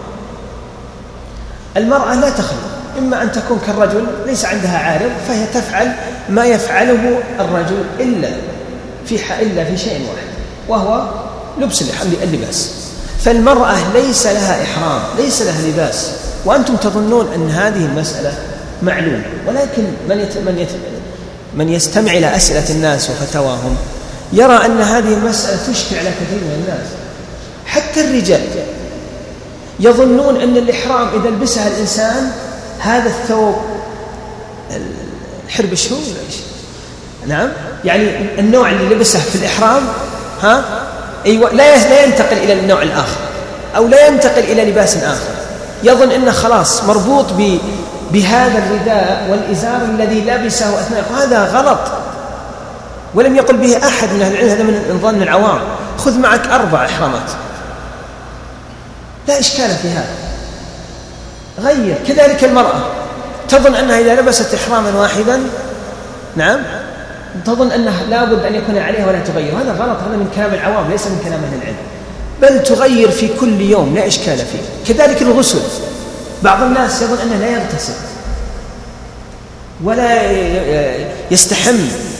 المرأة لا تخلو، إما أن تكون كالرجل ليس عندها عارض فهي تفعل ما يفعله الرجل إلا في إلا في شيء واحد، وهو لبس اللباس. فالمرأة ليس لها إحرام، ليس لها لباس، وأنتم تظنون أن هذه المسألة معلومة، ولكن من يت... من, يت... من يستمع إلى أسئلة الناس وفتواهم يرى أن هذه المسألة تشكل على كثير من الناس. حتى الرجال يظنون أن الإحرام إذا لبسها الإنسان هذا الثوب الحرب الشهور، نعم، يعني النوع اللي لبسه في الإحرام ها أيوة لا لا ينتقل إلى النوع الآخر، أو لا ينتقل إلى لباس آخر. يظن أنه خلاص مربوط ب بهذا الرداء والإزار الذي لبسه أثناء، وهذا غلط، ولم يقل به أحد من أهل العلم، هذا من ظن العوام. خذ معك أربع إحرامات لا إشكال في هذا، غير. كذلك المرأة تظن أنها إذا لبست إحراما واحدا، نعم، تظن أنها لابد أن يكون عليها ولا تغير، هذا غلط، هذا من كلام العوام ليس من كلام أهل العلم، بل تغير في كل يوم لا إشكال فيه. كذلك الغسل، بعض الناس يظن أنه لا يغتسل ولا يستحم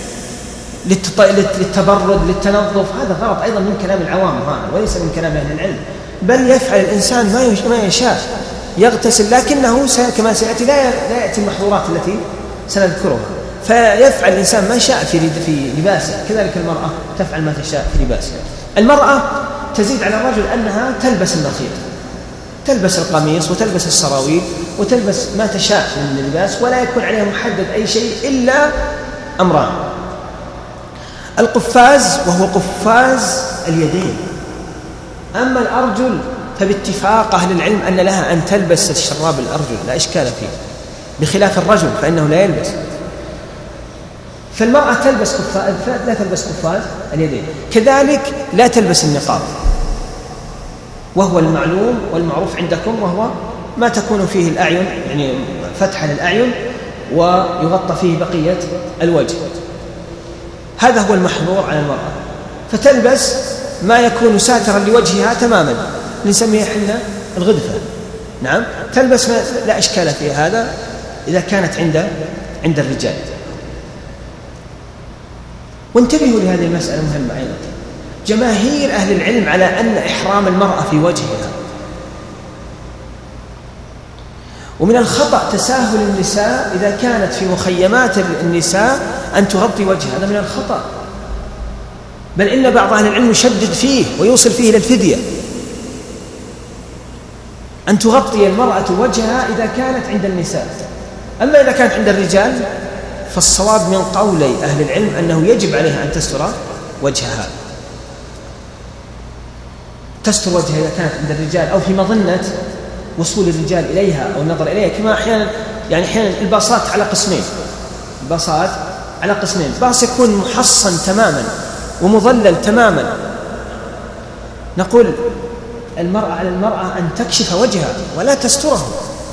للتبرد للتنظف، هذا غلط أيضا من كلام العوام هذا وليس من كلام أهل العلم، بل يفعل الإنسان ما يشاء، يغتسل، لكنه كما سيأتي لا يأتي المحظورات التي سنذكرها، فيفعل الإنسان ما شاء في في لباسه. كذلك المرأة تفعل ما تشاء في لباسها. المرأة تزيد على الرجل أنها تلبس النخيط، تلبس القميص وتلبس السراويل وتلبس ما تشاء من اللباس، ولا يكون عليها محدد أي شيء إلا أمران: القفاز وهو قفاز اليدين. أما الأرجل فباتفاق أهل العلم أن لها أن تلبس الشراب الأرجل، لا إشكال فيه، بخلاف الرجل فإنه لا يلبس. فالمرأة تلبس قفاز، لا تلبس قفاز اليدين. كذلك لا تلبس النقاب، وهو المعلوم والمعروف عندكم، وهو ما تكون فيه الأعين، يعني فتحة للأعين ويغطى فيه بقية الوجه. هذا هو المحظور على المرأة، فتلبس ما يكون ساترا لوجهها تماما، نسميه احنا الغدفة. نعم، تلبس ما لا إشكال في هذا إذا كانت عند عند الرجال. وانتبهوا لهذه المسألة مهمة أيضا. جماهير أهل العلم على أن إحرام المرأة في وجهها، ومن الخطأ تساهل النساء إذا كانت في مخيمات النساء أن تغطي وجهها، هذا من الخطأ، بل إن بعض أهل العلم يشدد فيه ويوصل فيه إلى الفدية، أن تغطي المرأة وجهها إذا كانت عند النساء. أما إذا كانت عند الرجال فالصواب من قولي أهل العلم أنه يجب عليها أن تستر وجهها، تستر وجهها إذا كانت عند الرجال أو في مظنة وصول الرجال إليها أو النظر إليها. كما أحيانا يعني أحيانا الباصات على قسمين، الباصات على قسمين: باص يكون محصن تماما ومظلل تماما، نقول المرأة على المرأة أن تكشف وجهها ولا تستره،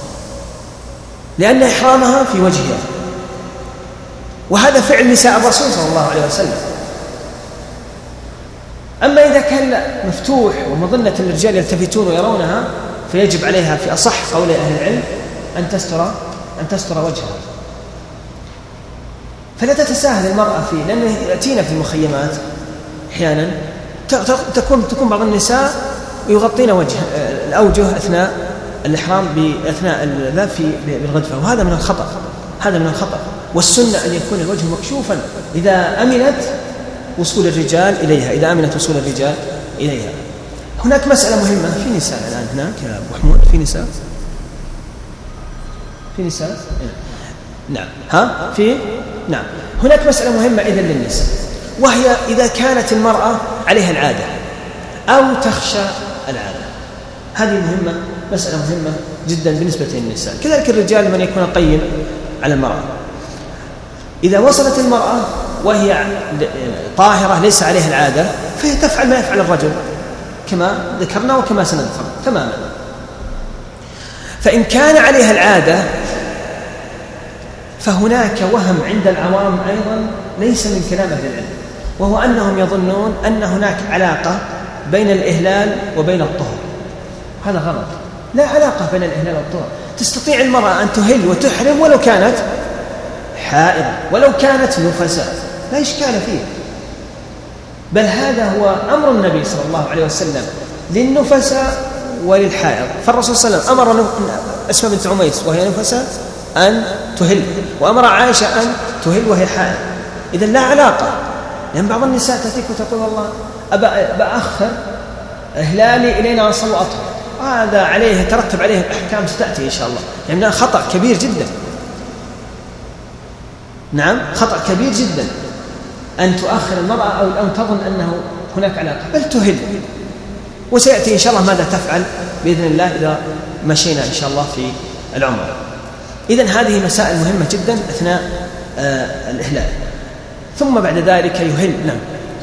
لأن إحرامها في وجهها، وهذا فعل نساء الرسول صلى الله عليه وسلم. أما إذا كان مفتوح ومظنة الرجال يلتفتون ويرونها فيجب عليها في أصح قول أهل العلم أن تستر أن تستر وجهها. فلا تتساهل المرأة فيه، لأنه يأتينا في المخيمات أحيانا تكون تكون بعض النساء يغطين وجه الأوجه أثناء الإحرام بأثناء الذهاب في بالغدفة، وهذا من الخطأ، هذا من الخطأ. والسنة أن يكون الوجه مكشوفا إذا أمنت وصول الرجال إليها، إذا أمنت وصول الرجال إليها. هناك مسألة مهمة في نساء الآن هناك يا أبو حمود، في نساء في نساء نعم ها في نعم هناك مسألة مهمة إذن للنساء، وهي إذا كانت المرأة عليها العادة أو تخشى العادة، هذه مهمة، مسألة مهمة جدا بالنسبة للنساء. كذلك الرجال من يكون قيم على المرأة، إذا وصلت المرأة وهي طاهرة ليس عليها العادة فهي تفعل ما يفعل الرجل كما ذكرنا وكما سنذكر تماما. فإن كان عليها العادة فهناك وهم عند العوام أيضا ليس من كلام أهل العلم، وهو أنهم يظنون أن هناك علاقة بين الإهلال وبين الطهر. هذا غلط، لا علاقة بين الإهلال والطهر. تستطيع المرأة أن تهل وتحرم ولو كانت حائضة ولو كانت نفساء، لا إشكال فيه، بل هذا هو أمر النبي صلى الله عليه وسلم للنفساء وللحائض. فالرسول صلى الله عليه وسلم أمر أسماء بنت عميس وهي نفساء أن تهل، وأمر عائشة أن تهل وهي حائض. إذن لا علاقة، لأن بعض النساء تأتيك وتقول والله أبا أأخر إهلالي إلينا وصل أطهر، هذا عليه ترتب عليه الأحكام ستأتي إن شاء الله، يعني خطأ كبير جدا. نعم خطأ كبير جدا أن تؤخر المرأة أو أن تظن أنه هناك علاقة، بل تهل، وسيأتي إن شاء الله ماذا تفعل بإذن الله إذا مشينا إن شاء الله في العمر. إذن هذه مسائل مهمة جدا أثناء آه الإهلال. ثم بعد ذلك يهل. نعم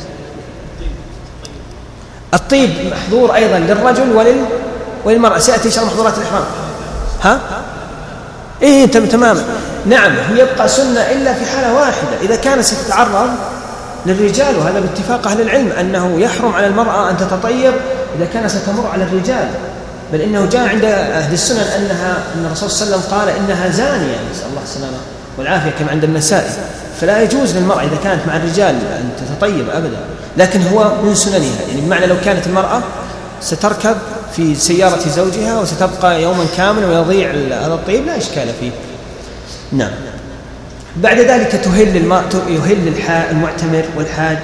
الطيب محظور أيضا للرجل ولل وللمرأة، سيأتي إن شاء الله محظورات الإحرام. ها إيه تماما. نعم يبقى سنة إلا في حالة واحدة، إذا كانت ستتعرض للرجال، وهذا باتفاق أهل العلم أنه يحرم على المرأة أن تتطيب إذا كانت ستمر على الرجال، بل إنه جاء عند أهل السنن أنها أن الرسول صلى الله عليه وسلم قال إنها زانية، نسأل الله السلامة والعافية، كما عند النسائي. فلا يجوز للمرأة إذا كانت مع الرجال أن تتطيب أبدا، لكن هو من سننها، يعني بمعنى لو كانت المرأة ستركب في سيارة زوجها وستبقى يوما كاملا ويضيع هذا الطيب لا إشكال فيه. نعم بعد ذلك تهل الماء يهل المعتمر والحاج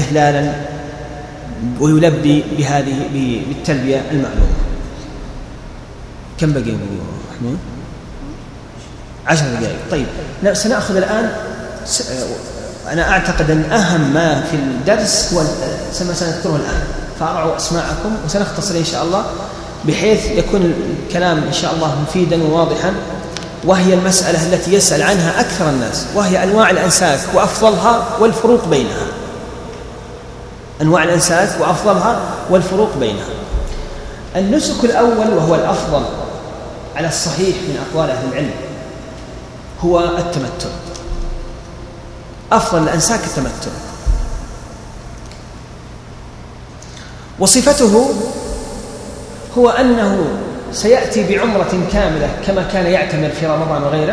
إهلالا ويلبي بهذه بالتلبية المعلومة. كم بقي احنا؟ عشر دقائق. طيب سنأخذ الآن س... أنا أعتقد أن أهم ما في الدرس هو سنذكره الآن، فأرعوا أسماعكم وسنختصر إن شاء الله بحيث يكون الكلام إن شاء الله مفيدا وواضحا، وهي المسألة التي يسأل عنها أكثر الناس، وهي أنواع الأنساك وأفضلها والفروق بينها. أنواع الأنساك وأفضلها والفروق بينها. النسك الأول وهو الأفضل على الصحيح من أقوال أهل العلم هو التمتع. أفضل الأنساك التمتع، وصفته هو أنه سيأتي بعمرة كاملة كما كان يعتمر في رمضان وغيره.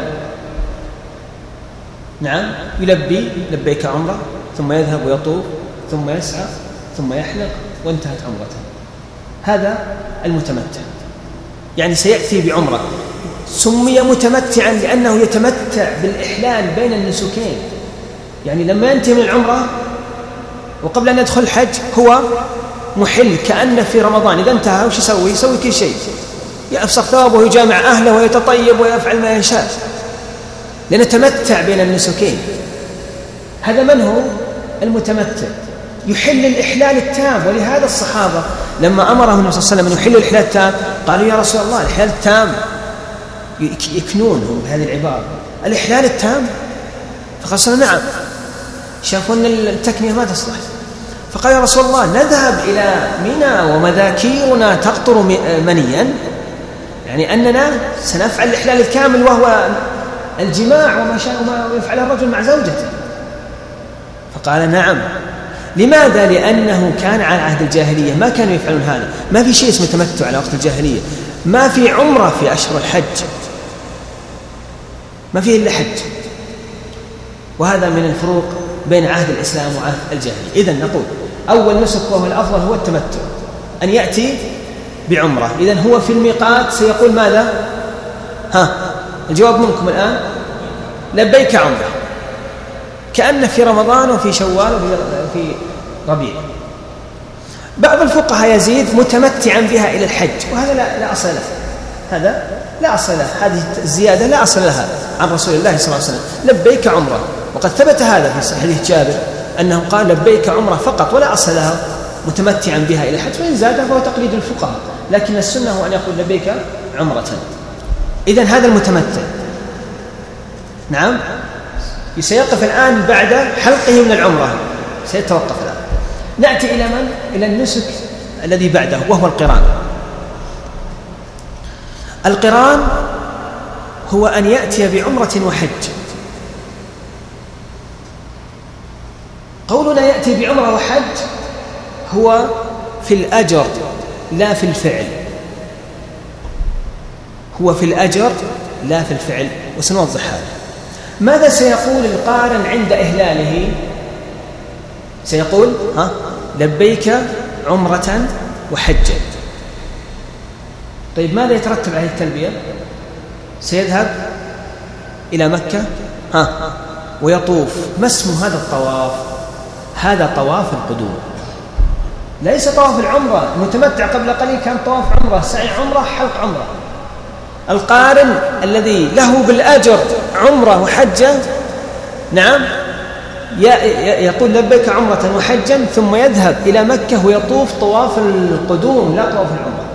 نعم، يلبي لبيك عمرة، ثم يذهب ويطوف، ثم يسعى، ثم يحلق، وانتهت عمرته. هذا المتمتع، يعني سيأتي بعمرة. سمي متمتعا لأنه يتمتع بالإحلال بين النسكين، يعني لما ينتهي من العمرة وقبل أن يدخل الحج هو محل كأنه في رمضان. إذا انتهى وش يسوي؟ يسوي كل شيء، يفسخ ثوابه ويجامع أهله ويتطيب ويفعل ما يشاء، لأنه تمتع بين النسكين. هذا من هو المتمتع؟ يحل الإحلال التام. ولهذا الصحابة لما أمرهم النبي صلى الله عليه وسلم أن يحلوا الإحلال التام قالوا يا رسول الله الإحلال التام، يكنونهم بهذه العبارة، الإحلال التام. فقال صلى الله عليه وسلم نعم، شافوا أن التكنية ما تصلح، فقال يا رسول الله نذهب إلى منى ومذاكيرنا تقطر منيا، يعني أننا سنفعل الإحلال الكامل وهو الجماع وما شاء ما يفعل الرجل مع زوجته. فقال نعم. لماذا؟ لأنه كان على عهد الجاهلية ما كانوا يفعلون هذا، ما في شيء اسمه تمتع على وقت الجاهلية، ما في عمرة في أشهر الحج، ما فيه إلا حج. وهذا من الفروق بين عهد الإسلام وعهد الجاهلية. إذن نقول أول نسك وهو الأفضل هو التمتع، أن يأتي بعمرة. إذن هو في الميقات سيقول ماذا؟ ها الجواب منكم الآن، لبيك عمرة، كأنه في رمضان وفي شوال وفي ربيع. بعض الفقهاء يزيد متمتعا بها إلى الحج، وهذا لا, لا أصل له، هذا لا أصل له، هذه الزيادة لا أصل لها عن رسول الله صلى الله عليه وسلم. لبيك عمرة، وقد ثبت هذا في حديث جابر أنه قال لبيك عمرة فقط ولا أصل لها متمتعا بها إلى الحج، فإن زاد فهو تقليد الفقهاء، لكن السنة هو أن يقول لبيك عمرة. إذن هذا المتمتع نعم سيقف الآن بعد حلقه من العمرة، سيتوقف الآن. نأتي إلى من؟ إلى النسك الذي بعده وهو القران. القران هو أن يأتي بعمرة وحج. قولنا يأتي بعمرة وحج هو في الأجر لا في الفعل، هو في الأجر لا في الفعل، وسنوضح هذا. ماذا سيقول القارن عند إهلاله؟ سيقول ها لبيك عمرة وحجا. طيب ماذا يترتب عليه التلبية؟ سيذهب إلى مكة ها ويطوف. ما اسم هذا الطواف؟ هذا طواف القدوم، ليس طواف العمرة. المتمتع قبل قليل كان طواف عمرة، سعي عمرة، حلق عمرة. القارن الذي له بالأجر عمرة وحجة نعم يقول لبيك عمرة وحجا، ثم يذهب إلى مكة ويطوف طواف القدوم لا طواف العمرة،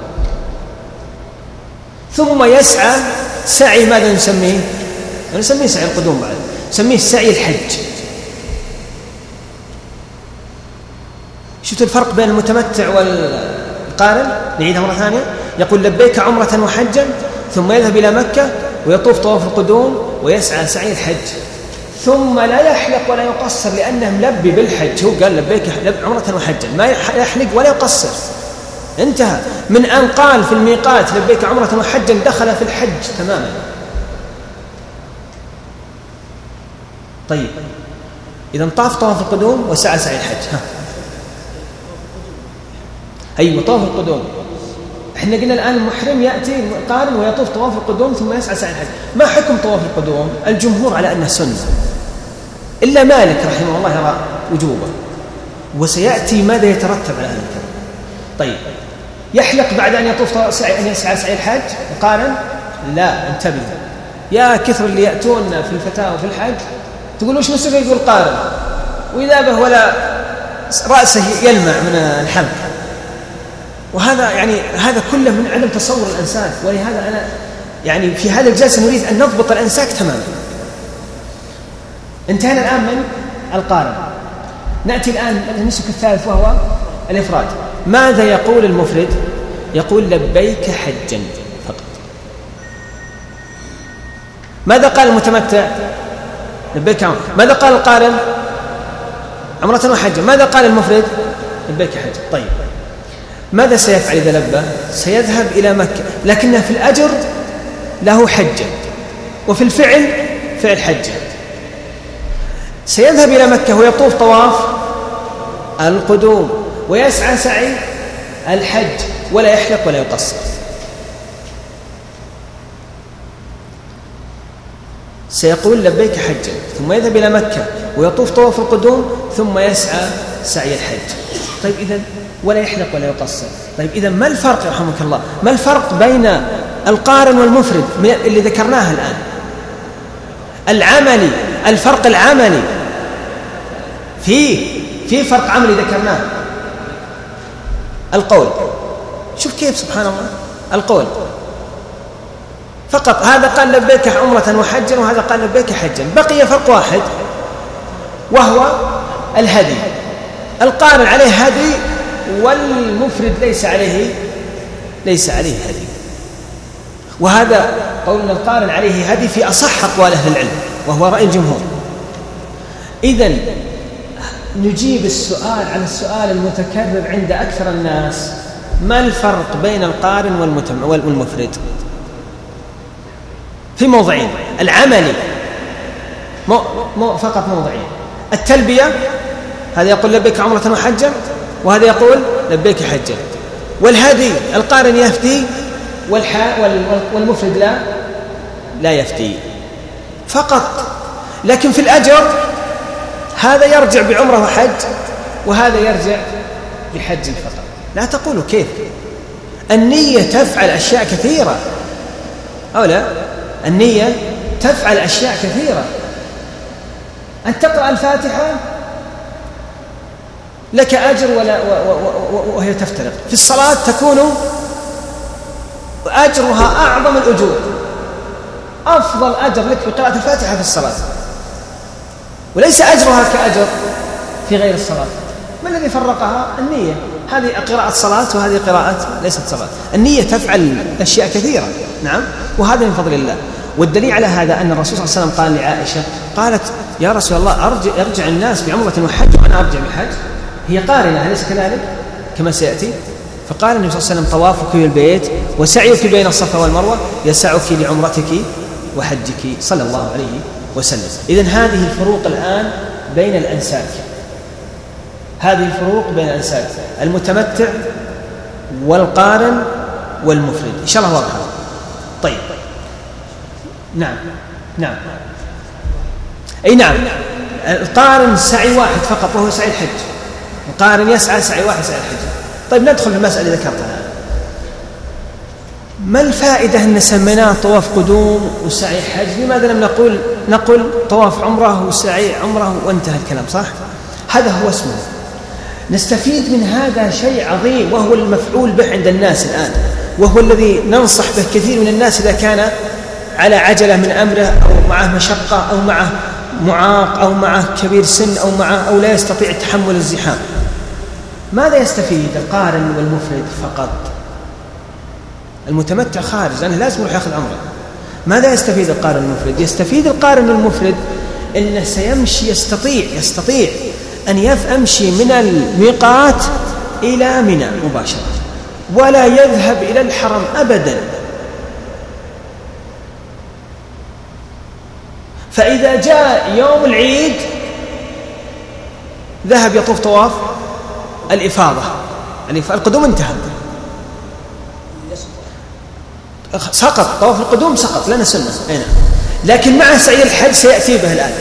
ثم يسعى سعي. ماذا نسميه؟ نسميه سعي القدوم، بعد نسميه سعي الحج. شفتوا الفرق بين المتمتع والقارن؟ نعيدها مرة ثانية. يقول لبيك عمرة وحجا، ثم يذهب إلى مكة ويطوف طواف القدوم ويسعى سعي الحج، ثم لا يحلق ولا يقصر لأنه ملبي بالحج. هو قال لبيك عمرة وحجا، ما يحلق ولا يقصر، انتهى. من أن قال في الميقات لبيك عمرة وحجا دخل في الحج تماما. طيب إذا طاف طواف القدوم وسعى سعي الحج. ها أيوة طواف القدوم. احنا قلنا الآن المحرم يأتي قارن ويطوف طواف القدوم ثم يسعى سعي الحج. ما حكم طواف القدوم؟ الجمهور على أنه سنة، إلا مالك رحمه الله يرى وجوبه، وسيأتي ماذا يترتب على هذا الكلام. طيب يحلق بعد أن يطوف أن يسعى سعي الحج القارن؟ لا، انتبه، يا كثر اللي يأتون في الفتاوى في الحج تقول وش نسوي؟ يقول قارن، وإذا به ولا رأسه يلمع من الحلق. وهذا يعني هذا كله من عدم تصور الأنساك. ولهذا أنا يعني في هذا الجلسة نريد أن نضبط الأنساك تماما. انتهينا الآن من القارن، نأتي الآن النسك الثالث وهو الإفراد. ماذا يقول المفرد؟ يقول لبيك حجا فقط. ماذا قال المتمتع؟ لبيك عمرة. ماذا قال القارن؟ عمرة وحجا. ماذا قال المفرد؟ لبيك حجا. طيب ماذا سيفعل إذا لبى؟ سيذهب إلى مكة، لكنه في الأجر له حجة، وفي الفعل فعل حجة. سيذهب إلى مكة ويطوف طواف القدوم ويسعى سعي الحج، ولا يحلق ولا يقصر. سيقول لبيك حجا، ثم يذهب إلى مكة ويطوف طواف القدوم، ثم يسعى سعي الحج. طيب إذن ولا يحلق ولا يقصر. طيب إذن ما الفرق رحمك الله؟ ما الفرق بين القارن والمفرد من اللي ذكرناها الآن؟ العملي، الفرق العملي فيه في فرق عملي ذكرناه، القول. شوف كيف سبحان الله، القول فقط. هذا قال لبيك عمرة وحجا، وهذا قال لبيك حجا. بقي فرق واحد وهو الهدي. القارن عليه هدي والمفرد ليس عليه ليس عليه هدي. وهذا قولنا القارن عليه هدي في أصح أقوال أهل العلم، وهو رأي الجمهور. إذن نجيب السؤال على السؤال المتكرر عند أكثر الناس: ما الفرق بين القارن والمفرد؟ في موضعين: العملي مو مو فقط موضعين. التلبية، هذا يقول لبيك عمرة وحجا، وهذا يقول لبيك حجا. والهدي، القارن يفدي والمفرد لا لا يفدي فقط. لكن في الأجر هذا يرجع بعمرة وحج، وهذا يرجع بحج فقط. لا تقولوا كيف، النية تفعل أشياء كثيرة، أو لا؟ النية تفعل أشياء كثيرة. أن تقرأ الفاتحة لك أجر ولا وهي تفترق. في الصلاة تكون أجرها أعظم الأجور، أفضل أجر لك بقراءة الفاتحة في الصلاة، وليس أجرها كأجر في غير الصلاة. ما الذي فرقها؟ النية. هذه قراءة صلاة وهذه قراءة ليست صلاة. النية تفعل أشياء كثيرة، نعم، وهذا من فضل الله. والدليل على هذا أن الرسول صلى الله عليه وسلم قال لعائشة، قالت: يا رسول الله، أرجع, أرجع الناس بعمرة وحج وأنا أرجع بحج. هي قارنة، أليس كذلك كما سيأتي؟ فقال النبي صلى الله عليه وسلم: طوافك بالبيت وسعيك بين الصفا والمروة يسعك لعمرتك وحجك، صلى الله عليه وسلم. إذن هذه الفروق الآن بين الأنساك، هذه الفروق بين الأنساك: المتمتع والقارن والمفرد. إن شاء الله واضحة. طيب، نعم نعم أي نعم. القارن سعي واحد فقط وهو سعي الحج. القارن يسعى سعي واحد سعي الحج. طيب ندخل في المسألة اللي ذكرتها. ما الفائدة أن سميناه طواف قدوم وسعي حج؟ لماذا لم نقول نقول طواف عمره وسعي عمره وانتهى الكلام؟ صح؟ هذا هو اسمه. نستفيد من هذا شيء عظيم، وهو المفعول به عند الناس الآن، وهو الذي ننصح به كثير من الناس إذا كان على عجلة من أمره، أو معه مشقة، أو معه معاق، أو معه كبير سن، أو معه أو لا يستطيع تحمل الزحام. ماذا يستفيد القارن والمفرد فقط؟ المتمتع خارج لأنه لازم يروح يأخذ عمره. ماذا يستفيد القارن والمفرد؟ يستفيد القارن والمفرد إنه سيمشي، يستطيع يستطيع أن يمشي من الميقات إلى منى مباشرة، ولا يذهب إلى الحرم أبدا. فإذا جاء يوم العيد ذهب يطوف طواف الإفاضة، القدوم انتهى، سقط طواف القدوم، سقط لنا سنة هنا. لكن مع سعي الحج سيأتي به الآن.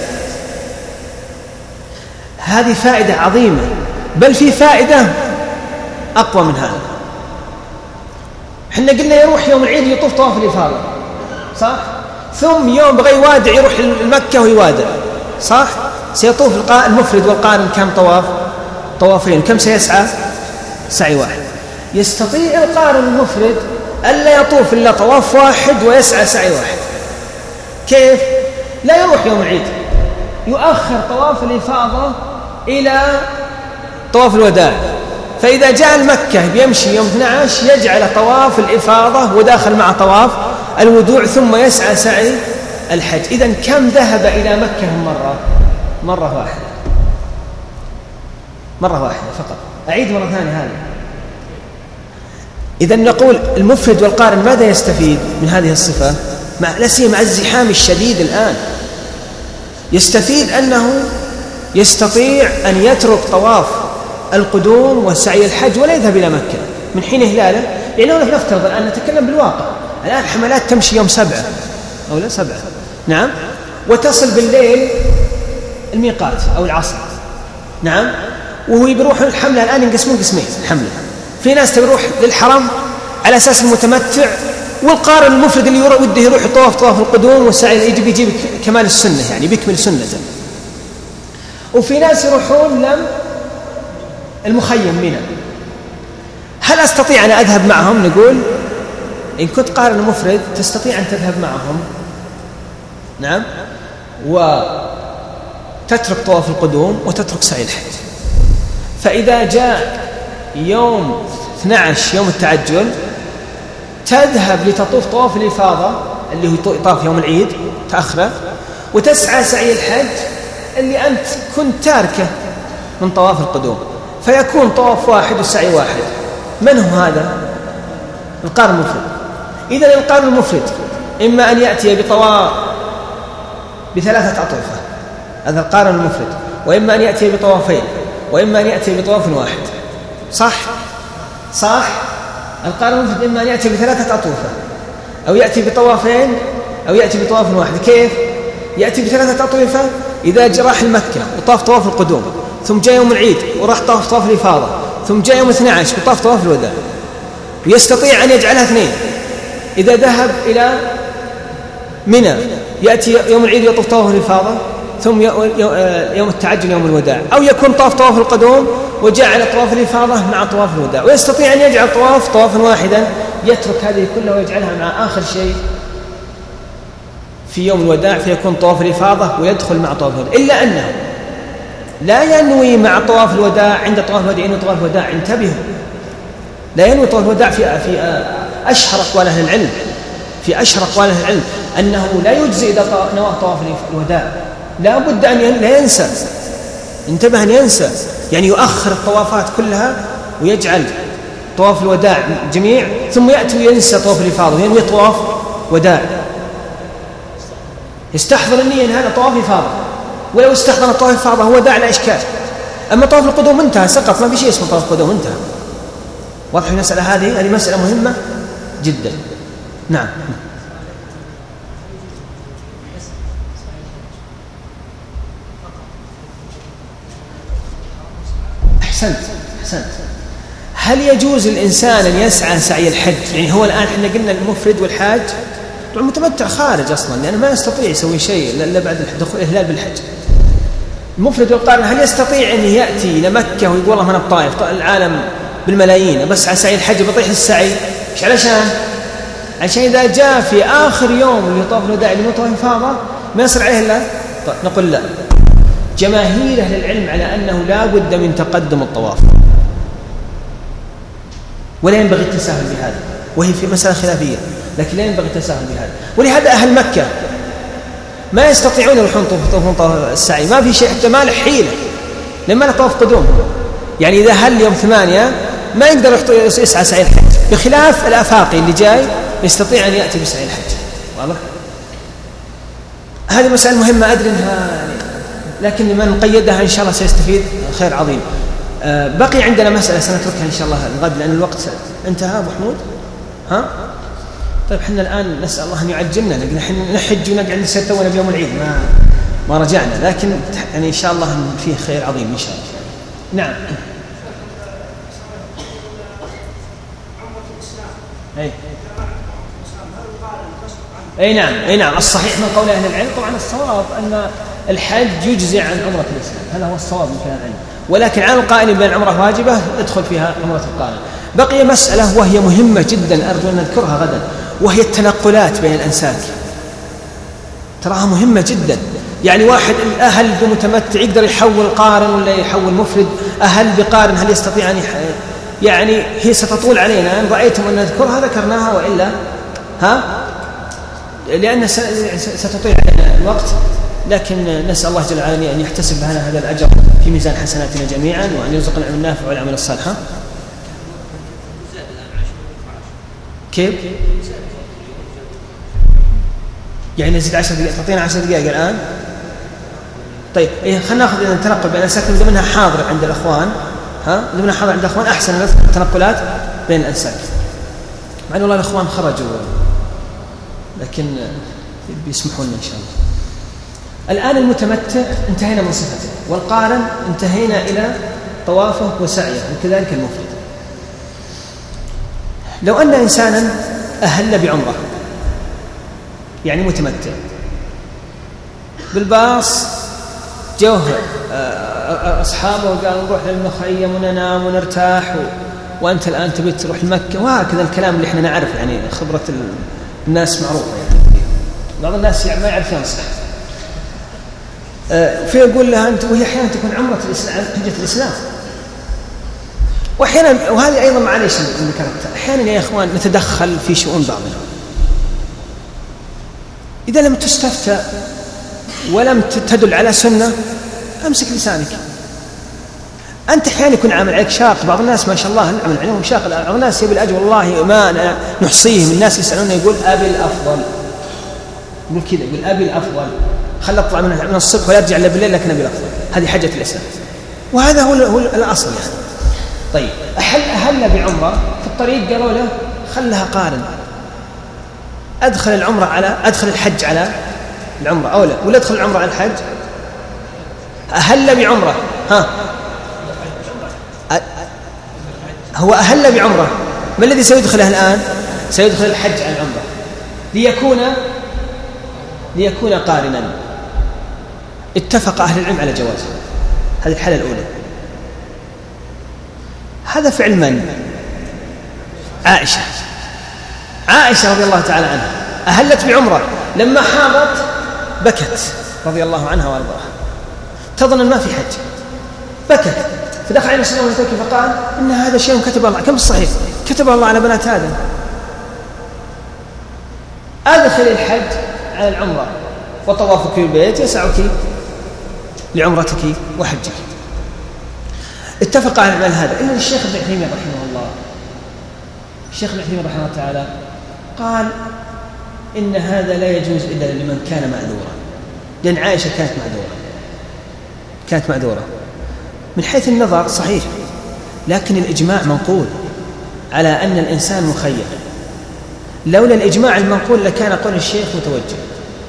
هذه فائدة عظيمة، بل في فائدة أقوى من هذا. احنا قلنا يروح يوم العيد يطوف طواف الإفاضة، صح؟ ثم يوم بغى يوادع يروح المكة ويوادع، صح؟ سيطوف المفرد والقارن كم طواف؟ طوافين. كم سيسعى؟ سعي واحد. يستطيع القارن المفرد ألا يطوف إلا طواف واحد ويسعى سعي واحد. كيف؟ لا يروح يوم العيد، يؤخر طواف الإفاضة إلى طواف الوداع، فإذا جاء المكة بيمشي يوم اثني عشر يجعل طواف الإفاضة وداخل مع طواف الودوع ثم يسعى سعي الحج. إذن كم ذهب إلى مكة مرة؟ مرة واحدة، مرة واحدة فقط. أعيد مرة ثانية هذه. إذن نقول المفرد والقارن ماذا يستفيد من هذه الصفة؟ مع لا سيما مع الزحام الشديد الآن، يستفيد أنه يستطيع أن يترك طواف القدوم وسعي الحج ولا يذهب إلى مكة من حين إهلاله. يعني نفترض الآن نتكلم بالواقع، الآن الحملات تمشي يوم سبعة أو لا سبعة، نعم، وتصل بالليل الميقات أو العصر، نعم، وهو بيروح الحملة الآن ينقسمون قسمين. الحملة في ناس تروح للحرم على أساس المتمتع، والقارن المفرد اللي وده يروح يطوف طواف القدوم والسعي يجي بيجيب كمال السنة، يعني بيكمل سنة. وفي ناس يروحون لم المخيم منى. هل أستطيع أن أذهب معهم؟ نقول إن كنت قارن مفرد تستطيع أن تذهب معهم، نعم، وتترك طواف القدوم وتترك سعي الحج. فإذا جاء يوم اثني عشر يوم التعجل تذهب لتطوف طواف الإفاضة اللي هو طاف يوم العيد تأخره، وتسعى سعي الحج اللي أنت كنت تاركه من طواف القدوم، فيكون طواف واحد والسعي واحد. من هو هذا؟ القارن المفرد. إذن القارن المفرد إما أن يأتي بطواف بثلاثة أطوفة، هذا القارن المفرد، وإما أن يأتي بطوافين، وإما أن يأتي بطواف واحد، صح؟ صح؟ القارن المفرد إما أن يأتي بثلاثة أطوفة أو يأتي بطوافين أو يأتي بطواف واحد. كيف؟ يأتي بثلاثة أطوفة إذا راح المكة وطاف طواف القدوم، ثم جاء يوم العيد وراح طاف طواف الإفاضة، ثم جاء يوم اثني عشر وطاف طواف الوداع. ويستطيع أن يجعلها اثنين، إذا ذهب إلى منى يأتي يوم العيد يطوف طواف الإفاضة ثم يوم التعجل يوم الوداع، أو يكون طاف طواف القدوم وجعل طواف الإفاضة مع طواف الوداع. ويستطيع أن يجعل طواف طوافا واحدا، يترك هذه كلها ويجعلها مع آخر شيء في يوم الوداع فيكون طواف الإفاضة ويدخل مع طواف الوداع. إلا أنه لا ينوي مع طواف الوداع عند طواف الوداع إنه طواف الوداع، انتبهوا، لا ينوي طواف الوداع في في أشهر أقوال أهل العلم، في أشهر أقوال أهل العلم أنه لا يجزي إذا نوى طواف الوداع، لا بد أن لا ينسى، انتبه أن ينسى، يعني يؤخر الطوافات كلها ويجعل طواف الوداع جميع ثم يأتي وينسى طواف الإفاضة وينوي طواف وداع، يستحضر النية أن هذا طواف إفاضة، ولو استحضر طواف إفاضة هو داع لا إشكال. أما طواف القدوم انتهى سقط، ما في شيء اسمه طواف القدوم انتهى. واضح المسألة هذه؟ هذه مسألة مهمة جدا. نعم. أحسنت أحسنت. هل يجوز الإنسان أن يسعى سعي الحج؟ يعني هو الآن إحنا قلنا المفرد والحاج المتمتع خارج أصلا، لأنه ما يستطيع يسوي شيء إلا بعد دخول الهلال بالحج. المفرد والقارن هل يستطيع أن يأتي إلى مكة ويقول والله أنا بطايف العالم بالملايين بس على سعي الحج بطيح السعي؟ إيش علشان؟ عشان إذا جاء في آخر يوم اللي يطاف الوداع اللي مطاف إفاضة ما يصير عليه إلا طيب. نقول لا، جماهير أهل العلم على أنه لا بد من تقدم الطواف، ولا ينبغي التساهل بهذا، وهي في مسألة خلافية، لكن لا ينبغي التساهل بهذا. ولهذا أهل مكة ما يستطيعون يروحون يطوفون طواف السعي، ما في شيء حتى ما له حيلة، لما له طواف قدوم. يعني إذا هل يوم ثمانية ما يقدر يسعى سعي الحج، بخلاف الآفاقي اللي جاي يستطيع أن يأتي بسعي الحج. واضح؟ هذه مسألة مهمة أدري أنها يعني، لكن من قيدها إن شاء الله سيستفيد خير عظيم. آه بقي عندنا مسألة سنتركها إن شاء الله الغد لأن الوقت انتهى. أبو حمود ها؟ طيب حنا الآن نسأل الله أن يعجلنا، لأن حنا نحج ونقعد نستوينا بيوم العيد ما ما رجعنا، لكن يعني إن شاء الله فيه خير عظيم إن شاء الله. نعم. أي أي نعم أي نعم الصحيح من قول أهل العلم. طبعا الصواب أن الحج يجزي عن عمرة الإسلام، هذا هو الصواب من كلام العلم، ولكن على القائل بأن العمرة واجبة ادخل فيها عمرة القارن. بقي مسألة وهي مهمة جدا أرجو أن نذكرها غدا، وهي التنقلات بين الأنساك. تراها مهمة جدا. يعني واحد أهل بمتمتع يقدر يحول قارن ولا يحول مفرد، أهل بقارن هل يستطيع أن يح... يعني هي ستطول علينا، إن رأيتم أن نذكرها ذكرناها، وإلا ها لأن ستطيل علينا الوقت. لكن نسأل الله جل وعلا أن يحتسب لنا هذا الأجر في ميزان حسناتنا جميعا، وأن يرزقنا العلم النافع والعمل الصالح. كيف؟ يعني نزيد عشر دقائق، تعطينا عشر دقائق الآن. طيب إيه خلنا نأخذ إذا التنقل بين الأنساك اللي منها حاضر عند الأخوان، ها اللي منها حاضر عند الأخوان أحسن التنقلات بين الأنساك. مع أن والله الأخوان خرجوا لكن بيسمحون لنا إن شاء الله. الآن المتمتع انتهينا من صفته، والقارن انتهينا إلى طوافه وسعيه، وكذلك المفرد. لو أن إنسانا أهل بعمره، يعني متمتع بالباص، جوه أصحابه وقالوا نروح للمخيم وننام ونرتاح، وأنت الآن تبي تروح لمكة، وهكذا الكلام اللي احنا نعرف، يعني خبرة الناس معروفة. يعني بعض الناس يعني ما يعرف ينصح، فيقول لها أنت، وهي أحيانا تكون عمرة الإسلام، حجة الإسلام، وأحيانا، وهذه أيضا معليش ذكرتها، أحيانا يا إخوان نتدخل في شؤون بعضنا. إذا لم تستفتى ولم تدل على سنة أمسك لسانك. أنت أحيانا يكون عامل عليك شاق، بعض الناس ما شاء الله العمل عليهم شاق، بعض الناس يبي الأجر والله ما نحصيهم، الناس يسألون يقول أبي الأفضل، يقول كذا، يقول أبي الأفضل، خلى أطلع من الصبح ويرجع إلا بالليل لكن أبي الأفضل. هذه حجة الإسلام، وهذا هو, هو الأصل يعني. طيب أهل أهل بعمرة في الطريق قالوا له خلها قارن، أدخل العمرة على أدخل الحج على العمرة أو لا، ولا أدخل العمرة على الحج؟ أهل بعمرة، ها هو أهل بعمرة، ما الذي سيدخله الآن؟ سيدخل الحج على العمرة ليكون ليكون قارنا. اتفق أهل العلم على جوازه، هذه الحالة الأولى. هذا فعل من؟ عائشة عائشة رضي الله تعالى عنها أهلت بعمرة، لما حاضت بكت رضي الله عنها وارضاها، تظن ما في حج، بكت، فدخل عليه الصلاة والسلام فقال إن هذا شيء كتب الله، كم الصحيح كتب الله على بنات آدم، أدخل الحج على العمرة، وطوافك في البيت يسعك لعمرتك وحجك. اتفق على هذا، إلا الشيخ ابن عثيمين رحمه الله، الشيخ ابن عثيمين رحمه الله تعالى قال إن هذا لا يجوز إلا لمن كان معذورا، لأن عائشة كانت معذورة كانت معذورة من حيث النظر صحيح، لكن الإجماع منقول على أن الإنسان مخير. لولا الإجماع المنقول لكان قول الشيخ متوجه.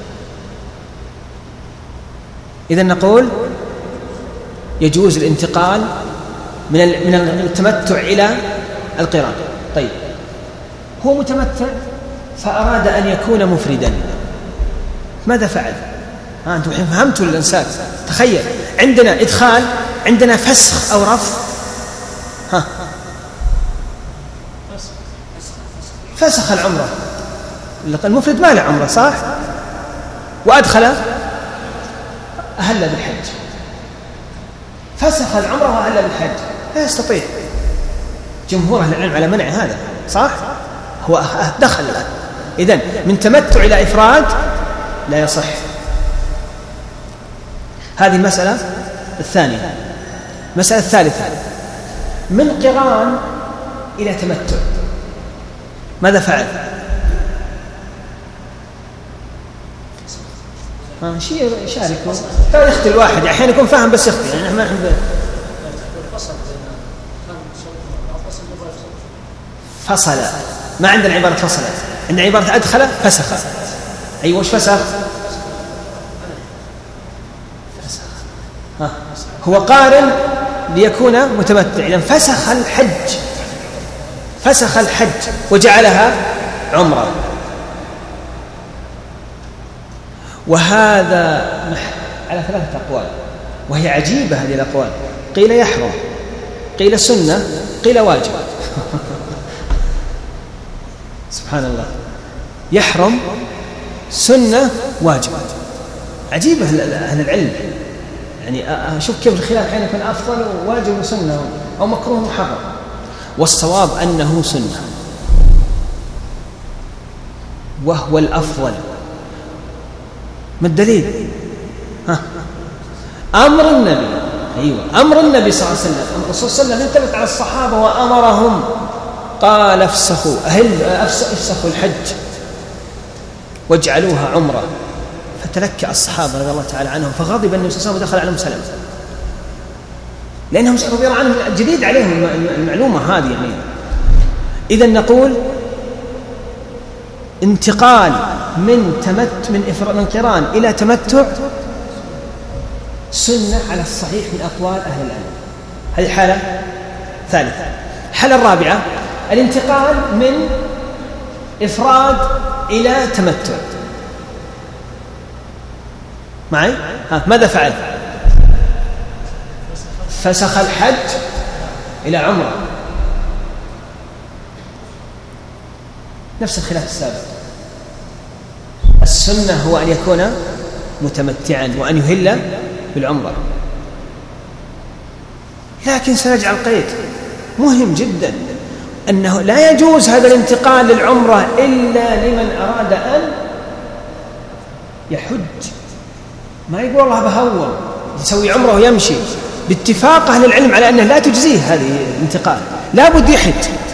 إذن نقول يجوز الانتقال من من التمتع إلى القران. طيب هو متمتع فأراد أن يكون مفردا، ماذا فعل؟ ها أنتم فهمتوا الإنسان؟ تخيل عندنا إدخال، عندنا فسخ أو رفض. ها فسخ العمرة، المفرد ما له عمرة صح، وأدخل أهل بالحج، فسخ العمرة وأهل بالحج، لا يستطيع. جمهور أهل العلم على منع هذا صح، هو دخل الآن. إذن من تمتع إلى إفراد لا يصح. هذه المسألة الثانية. المسألة الثالثة من قران إلى تمتع، ماذا فعل؟ ها شيء يشاركه، لا يخطئ الواحد، أحيانا يكون فاهم بس يخطئ، يعني ما نحب فصل، ما عندنا عبارة فصل، عندنا عبارة أدخل فسخ. أيوة وش فسخ؟ ها هو قارن ليكون متمتع، إذن فسخ الحج، فسخ الحج وجعلها عمرة. وهذا على ثلاثة أقوال، وهي عجيبة هذه الأقوال. قيل يحرم، قيل سنة، قيل واجب. سبحان الله، يحرم، سنة، واجب. عجيبة أهل العلم، يعني أشوف كيف الخلاف حين يكون أفضل واجب وسنة أو مكروه محرم. والصواب أنه سنة وهو الأفضل. ما الدليل؟ ها؟ أمر النبي، أيوة أمر النبي صلى الله عليه وسلم. الرسول صلى الله عليه وسلم انتبه على الصحابة وأمرهم، قال افسخوا أهل افسخوا الحج واجعلوها عمرة. فتلكأ الصحابة رضي الله تعالى عنهم، فغضب النبي صلى الله عليه وسلم ودخل عليهم سلم، لأنهم رضي الله عنهم جديد عليهم المعلومة هذه. يعني إذا نقول انتقال من تمت من إفراد من قران إلى تمتع سنة على الصحيح من أقوال أهل العلم. هذه حالة ثالثة. الحالة الرابعة الانتقال من إفراد إلى تمتع. معي؟ ها ماذا فعل؟ فسخ الحج إلى عمرة. نفس الخلاف السابق. السنة هو أن يكون متمتعا وأن يهل بالعمرة، لكن سنجعل قيد مهم جدا، أنه لا يجوز هذا الانتقال للعمرة إلا لمن أراد أن يحج. ما يقول الله بهون يسوي عمره ويمشي. باتفاق أهل العلم على أنه لا تجزيه هذه الانتقال، لا بد يحج،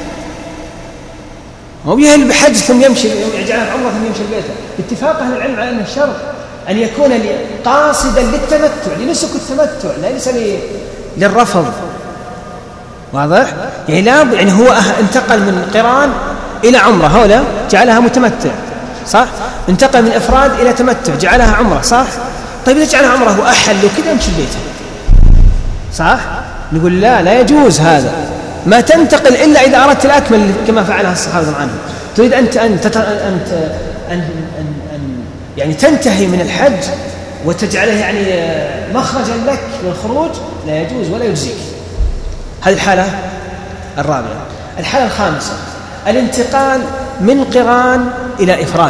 هو يهل بحج ثم يمشي يجعلها عمره ثم يمشي بيته. باتفاق أهل العلم على أن الشرط أن يكون قاصدا للتمتع، لنسك التمتع، ليس للرفض. واضح؟ يعني لا يعني هو انتقل من قران إلى عمرة، هؤلاء جعلها متمتع، صح؟ انتقل من إفراد إلى تمتع، جعلها عمرة، صح؟ طيب إذا جعلها عمرة وأحل وكذا يمشي بيته، صح؟ نقول لا لا يجوز هذا. ما تنتقل إلا إذا أردت الأكمل كما فعلها الصحابة عنه. تريد أنت أن أنت أن أن أن يعني تنتهي من الحج وتجعله يعني مخرجا لك للخروج، لا يجوز ولا يجزيك. هذه الحالة الرابعة. الحالة الخامسة الانتقال من قران إلى إفراد.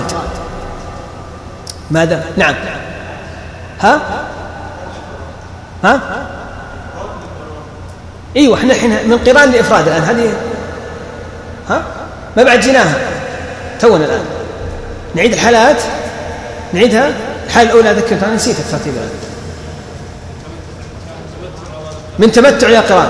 ماذا؟ نعم. ها؟ ها؟ ايوه احنا الحين من قران لافراد الان. هذه ها ما بعد جيناها تونا الان. نعيد الحالات، نعيدها. الحاله الاولى ذكرت انا نسيت الترتيب الان. من تمتع الى قران،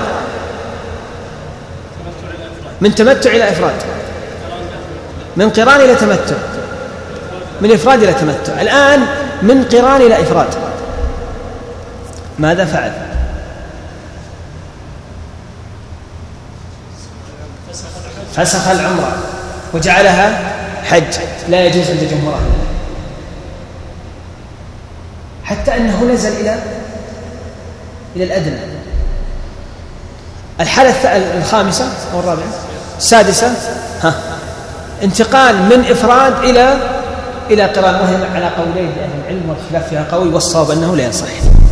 من تمتع الى افراد، من قران الى تمتع، من افراد الى تمتع. الان من قران الى افراد ماذا فعل؟ فسخ العمرة وجعلها حج. لا يجوز عند جمهور أهل العلم، حتى أنه نزل إلى إلى الأدنى. الحالة الخامسة أو الرابعة السادسة ها انتقال من إفراد إلى إلى قران، وهي على قولين لأهل العلم والخلاف فيها قوي، والصواب أنه لا يصح،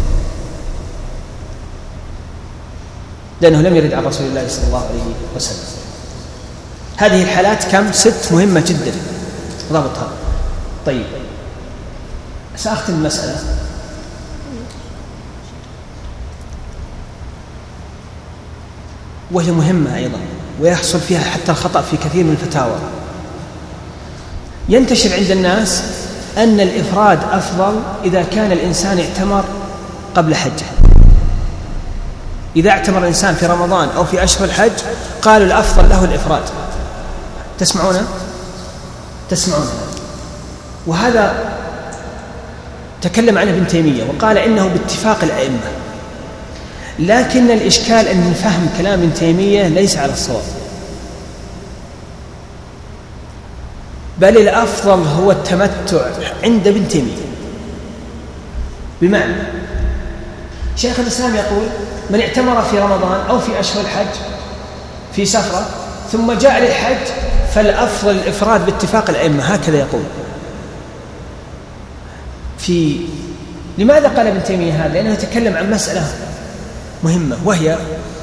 لأنه لم يرد عن رسول الله صلى الله عليه وسلم. هذه الحالات كم؟ ست، مهمة جدا ضبطها. طيب سأختم المسألة. وهي مهمة أيضا، ويحصل فيها حتى الخطأ في كثير من الفتاوى. ينتشر عند الناس أن الإفراد أفضل إذا كان الإنسان اعتمر قبل حجه. إذا اعتمر الإنسان في رمضان أو في أشهر الحج قالوا الأفضل له الإفراد. تسمعون؟ تسمعون؟ وهذا تكلم عنه ابن تيمية وقال إنه باتفاق الأئمة، لكن الإشكال أن فهم كلام ابن تيمية ليس على الصواب، بل الأفضل هو التمتع عند ابن تيمية. بمعنى شيخ الإسلام يقول من اعتمر في رمضان أو في أشهر الحج في سفرة ثم جاء للحج فالأفضل الإفراد باتفاق الأئمة، هكذا يقول. في لماذا قال ابن تيمية هذا؟ لأنه يتكلم عن مسألة مهمة، وهي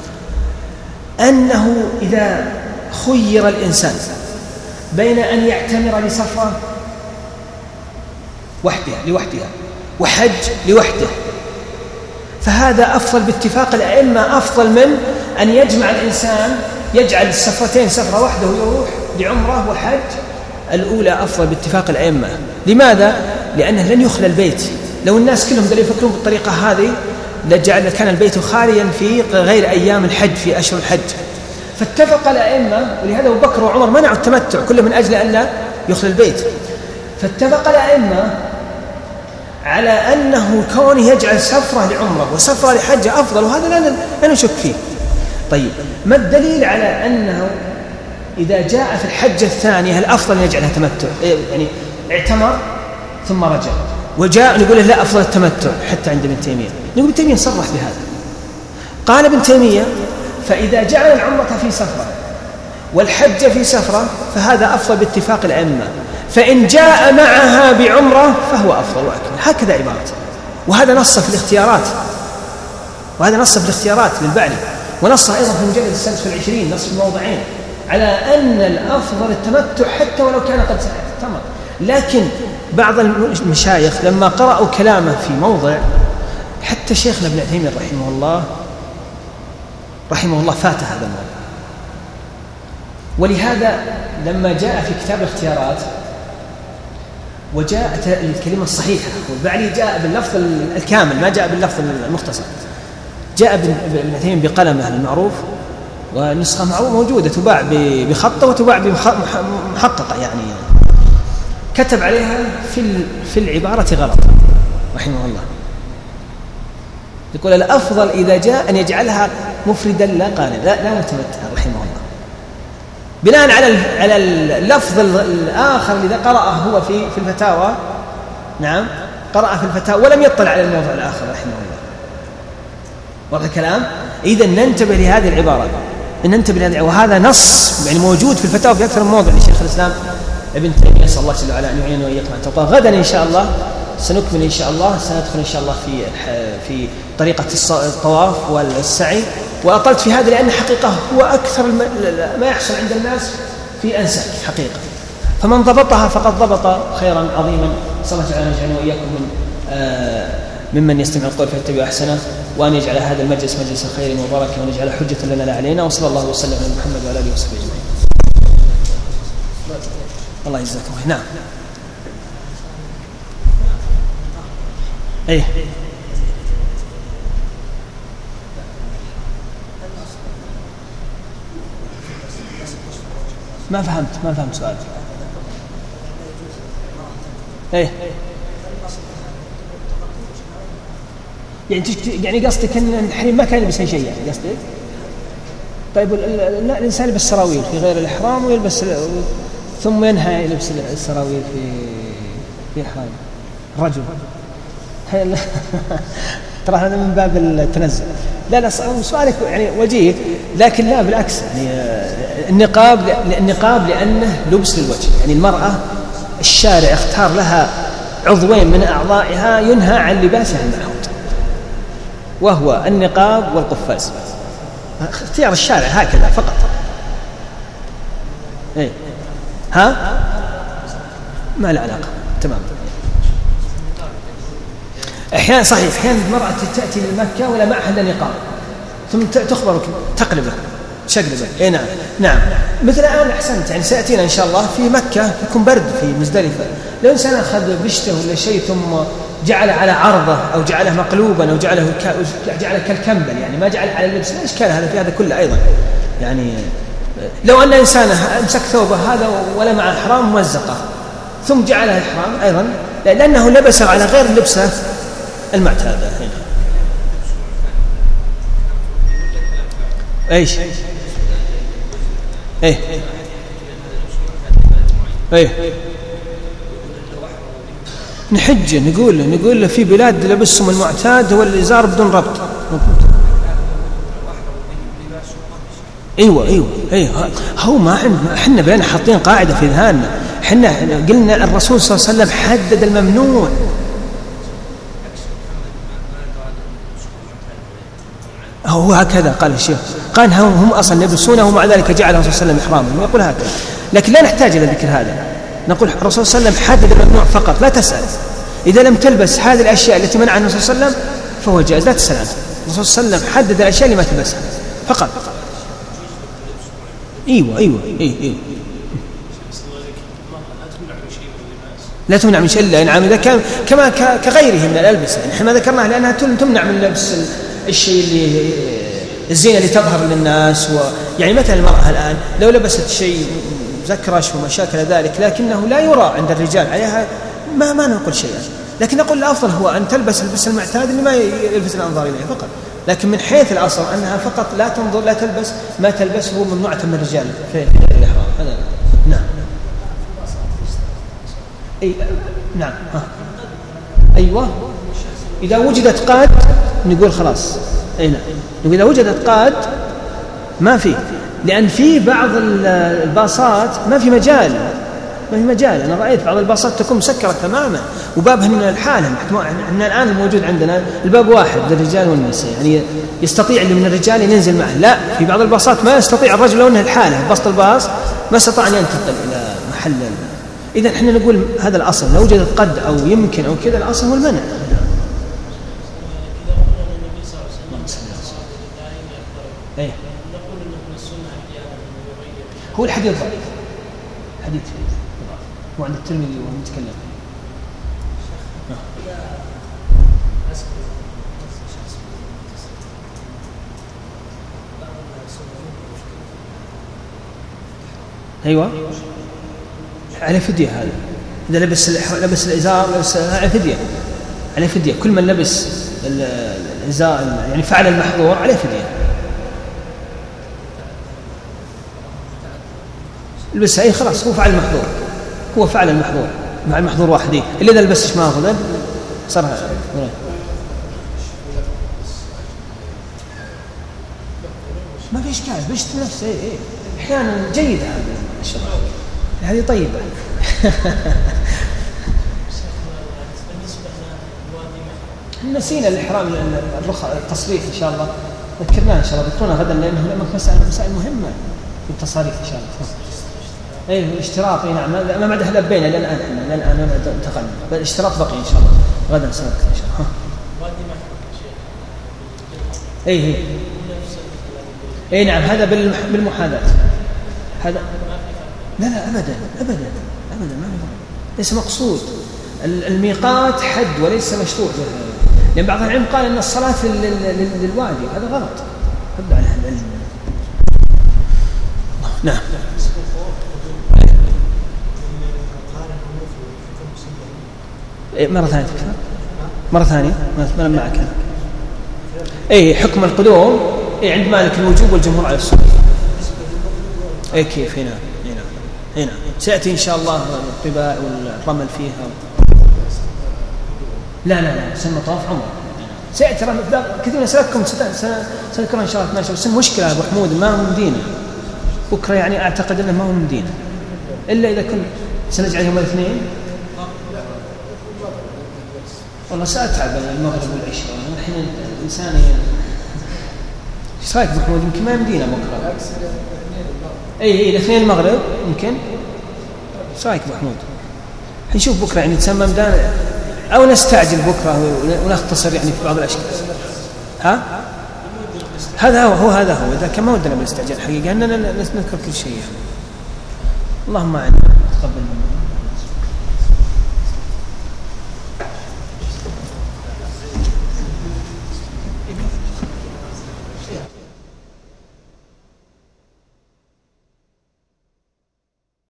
أنه إذا خير الإنسان بين أن يعتمر لسفرة وحدها لوحدها وحج لوحده، فهذا أفضل باتفاق الأئمة، أفضل من أن يجمع الإنسان يجعل السفرتين سفرة واحدة ويروح لعمرة وحج. الأولى أفضل باتفاق الأئمة. لماذا؟ لأنه لن يخلى البيت. لو الناس كلهم قالوا يفكرون بالطريقة هذه لجعل كان البيت خاليا في غير أيام الحج في أشهر الحج. فاتفق الأئمة، ولهذا أبو بكر وعمر منعوا التمتع كله من أجل أن لا يخلى البيت. فاتفق الأئمة على أنه كونه يجعل سفرة لعمرة وسفرة لحج أفضل، وهذا لا لا نشك فيه. طيب ما الدليل على أنه إذا جاء في الحجة الثانية الأفضل أن يجعلها تمتع، يعني اعتمر ثم رجع، وجاء نقول له لا أفضل التمتع حتى عند ابن تيمية؟ نقول ابن تيمية صرح بهذا. قال ابن تيمية فإذا جعل العمرة في سفرة والحج في سفرة فهذا أفضل باتفاق الأئمة، فإن جاء معها بعمرة فهو أفضل وأكمل. هكذا عبارته، وهذا نص في الاختيارات، وهذا نص في الاختيارات للبعلي، ونص أيضا في المجلد السادس والعشرين، نص في الموضعين على أن الأفضل التمتع حتى ولو كان قد اعتمر. لكن بعض المشايخ لما قرأوا كلامه في موضع، حتى شيخنا ابن عثيمين رحمه الله رحمه الله فات هذا الموضوع، ولهذا لما جاء في كتاب الاختيارات وجاءت الكلمة الصحيحة، والبعلي جاء باللفظ الكامل ما جاء باللفظ المختصر، جاء ابن عثيمين بقلمه المعروف، والنسخة معروفة موجودة تباع بخطة وتباع بمحققة، يعني كتب عليها في في العبارة غلط رحمه الله. يقول الأفضل إذا جاء أن يجعلها مفردا لا قارنا، لا لا متمتعا رحمه الله، بناء على على اللفظ الآخر الذي قرأه هو في في الفتاوى. نعم قرأ في الفتاوى ولم يطلع على الموضع الآخر رحمه الله. واضح الكلام؟ إذا ننتبه لهذه العبارة، ننتبه لهذه، وهذا نص يعني موجود في الفتاوى في أكثر من موضع لشيخ الإسلام ابن تيمية، نسأل الله جل وعلا أن يعيننا وإياكم على التقوى. غدا إن شاء الله سنكمل إن شاء الله، سندخل إن شاء الله في في طريقة الطواف والسعي. وأطلت في هذا لأن حقيقة هو أكثر ما يحصل عند الناس في أنساك حقيقة، فمن ضبطها فقد ضبط خيرا عظيما. نسأل الله تعالى أن يجعلنا وإياكم من آه ممن يستمع القول فيتبع أحسنه، وأن يجعل هذا المجلس مجلس خير وبركة، وأن يجعل حجة لنا لا علينا. وصلى الله وسلم على محمد وعلى آله وصحبه أجمعين. الله يجزاكم خير. نعم أيه ما فهمت ما فهمت سؤالك. ايه يعني يعني قصدك ان الحريم ما كان يلبس اي شيء، يعني قصدك؟ طيب لا، الانسان يلبس سراويل في غير الاحرام ويلبس ثم ينهى يلبس السراويل في في احرام الرجل. ترى هذا من باب التنزل. لا لا سؤالك يعني وجيه، لكن لا بالعكس، يعني النقاب النقاب لأنه لبس للوجه، يعني المرأة الشارع اختار لها عضوين من أعضائها ينهى عن لباسها المعهود، وهو النقاب والقفاز. اختيار الشارع هكذا فقط. ايه ها ما له علاقة. تمام. أحيانا صحيح أحيانا المرأة تأتي لمكة ولا معها إلا نقاب، ثم تخبرك تقلبه شقلبه. إيه نعم نعم مثل الآن أحسنت، يعني سيأتينا إن شاء الله في مكة يكون برد في مزدلفة، لو إنسان أخذ بشته ولا شيء ثم جعله على عرضه أو جعله مقلوبا أو جعله جعله كالكمبل، يعني ما جعله على اللبس، لا إشكال هذا في هذا كله أيضا. يعني لو أن إنسان أمسك ثوبه هذا ولا مع إحرام ممزقة ثم جعله إحرام أيضا، لأنه لبس على غير اللبسة المعتادة. ايش ايه ايه نحج نقول نقول في بلاد لبسهم المعتاد هو الإزار بدون ربط. ايوه ايوه ايوه هو ما احنا بينا حاطين قاعده في ذهاننا، احنا قلنا الرسول صلى الله عليه وسلم حدد الممنوع. هو هكذا قال الشيخ، قال هم, هم اصلا يلبسونه ومع ذلك جعل الرسول صلى الله عليه وسلم احراما، يقول هكذا. لكن لا نحتاج الى ذكر هذا، نقول الرسول صلى الله عليه وسلم حدد الممنوع فقط، لا تسأل إذا لم تلبس هذه الأشياء التي منعها الرسول صلى الله عليه وسلم فهو جائز، لا تسأل عنه. الرسول صلى الله عليه وسلم حدد الأشياء اللي ما تلبسها فقط. ايوه ايوه ايوه, أيوة. لا تمنع من شيء الا نعم اذا كان كما كغيره من الالبسه، يعني احنا ما ذكرناها لانها تمنع من لبس الشيء اللي الزينه اللي تظهر للناس. ويعني مثلا المراه الان لو لبست شيء زكرش وما شاكل ذلك لكنه لا يرى عند الرجال عليها ما ما نقول شيئا، لكن نقول الافضل هو ان تلبس اللبس المعتاد اللي ما يلفت الانظار اليه فقط. لكن من حيث الاصل انها فقط لا تنظر لا تلبس ما تلبسه ممنوعه من الرجال في الاحرام. هذا نعم اي نعم ها. ايوه اذا وجدت قاد نقول خلاص اي نعم، نقول اذا وجدت قاد ما في، لان في بعض الباصات ما في مجال ما في مجال. انا رايت بعض الباصات تكون مسكره تماما وبابها من الحاله. احنا الان الموجود عندنا الباب واحد للرجال والنساء، يعني يستطيع اللي من الرجال ان ينزل معه. لا، في بعض الباصات ما يستطيع الرجل لو انه الحاله بسط الباص ما استطاع ان ينتقل الى محل. اذا احنا نقول هذا الاصل، لو وجدت قد او يمكن او كذا الاصل هو المنع. ايه هو الحديث ضعيف، حديث هو عند الترمذي وهو متكلم. ايوه على فديه هذا، اذا لبس لبس الازار لبس على فديه، على فديه. كل من لبس الازار يعني فعل المحظور عليه فديه. لبس اي خلاص هو فعل المحظور، هو فعل المحظور مع المحظور واحد. إيه اللي اذا لبسش ما اخذه صار ما في اشكال بشت نفسه. ايه ايه احيانا جيده هذه الشرع، هذه طيبه. نسينا الاحرام الرخص التصريف ان شاء الله، ذكرناه ان شاء الله، ذكرنا غدا لانه مسائل مسائل مهمه في التصاريف ان شاء الله. اي الاشتراط اي نعم ما بعدها لبينا لان الان لان الان انتقلنا، الاشتراط بقي ان شاء الله غدا سنذكر ان شاء الله. اي اي اي نعم هذا بالمحاذاه هذا. لا لا ابدا ابدا ابدا ما ليس مقصود. الميقات حد وليس مشروع، لان بعض العلم قال ان الصلاه للوادي، هذا غلط. ابدا على العلم. نعم مرة ثانية تكرر مرة ثانية ما معك. أي حكم القدوم أي عند مالك الوجوب والجمهور على السنة. أي كيف هنا هنا هنا سيأتي إن شاء الله الطباع والرمل فيها. لا لا لا سن طواف عمر سيأتي كثير من سلككم سنذكر إن شاء الله اثناشر. بس المشكلة أبو حمود ما هو مدينة بكرة، يعني أعتقد أنه ما هو مدينة إلا إذا كنت سنجعل يوم الاثنين. والله سأتعب المغرب والعشاء الحين الإنسان. ايش رايك محمود؟ يمكن ما يمدينا بكره. اي اي الاثنين المغرب يمكن. ايش رايك محمود؟ حنشوف بكره يعني تسمى مدان او نستعجل بكره ونختصر يعني في بعض الاشياء. ها هذا هو, هو هذا هو اذا كان ما ودنا بالاستعجال حقيقه اننا نذكر كل شيء يعني. اللهم اعنا تقبل منا.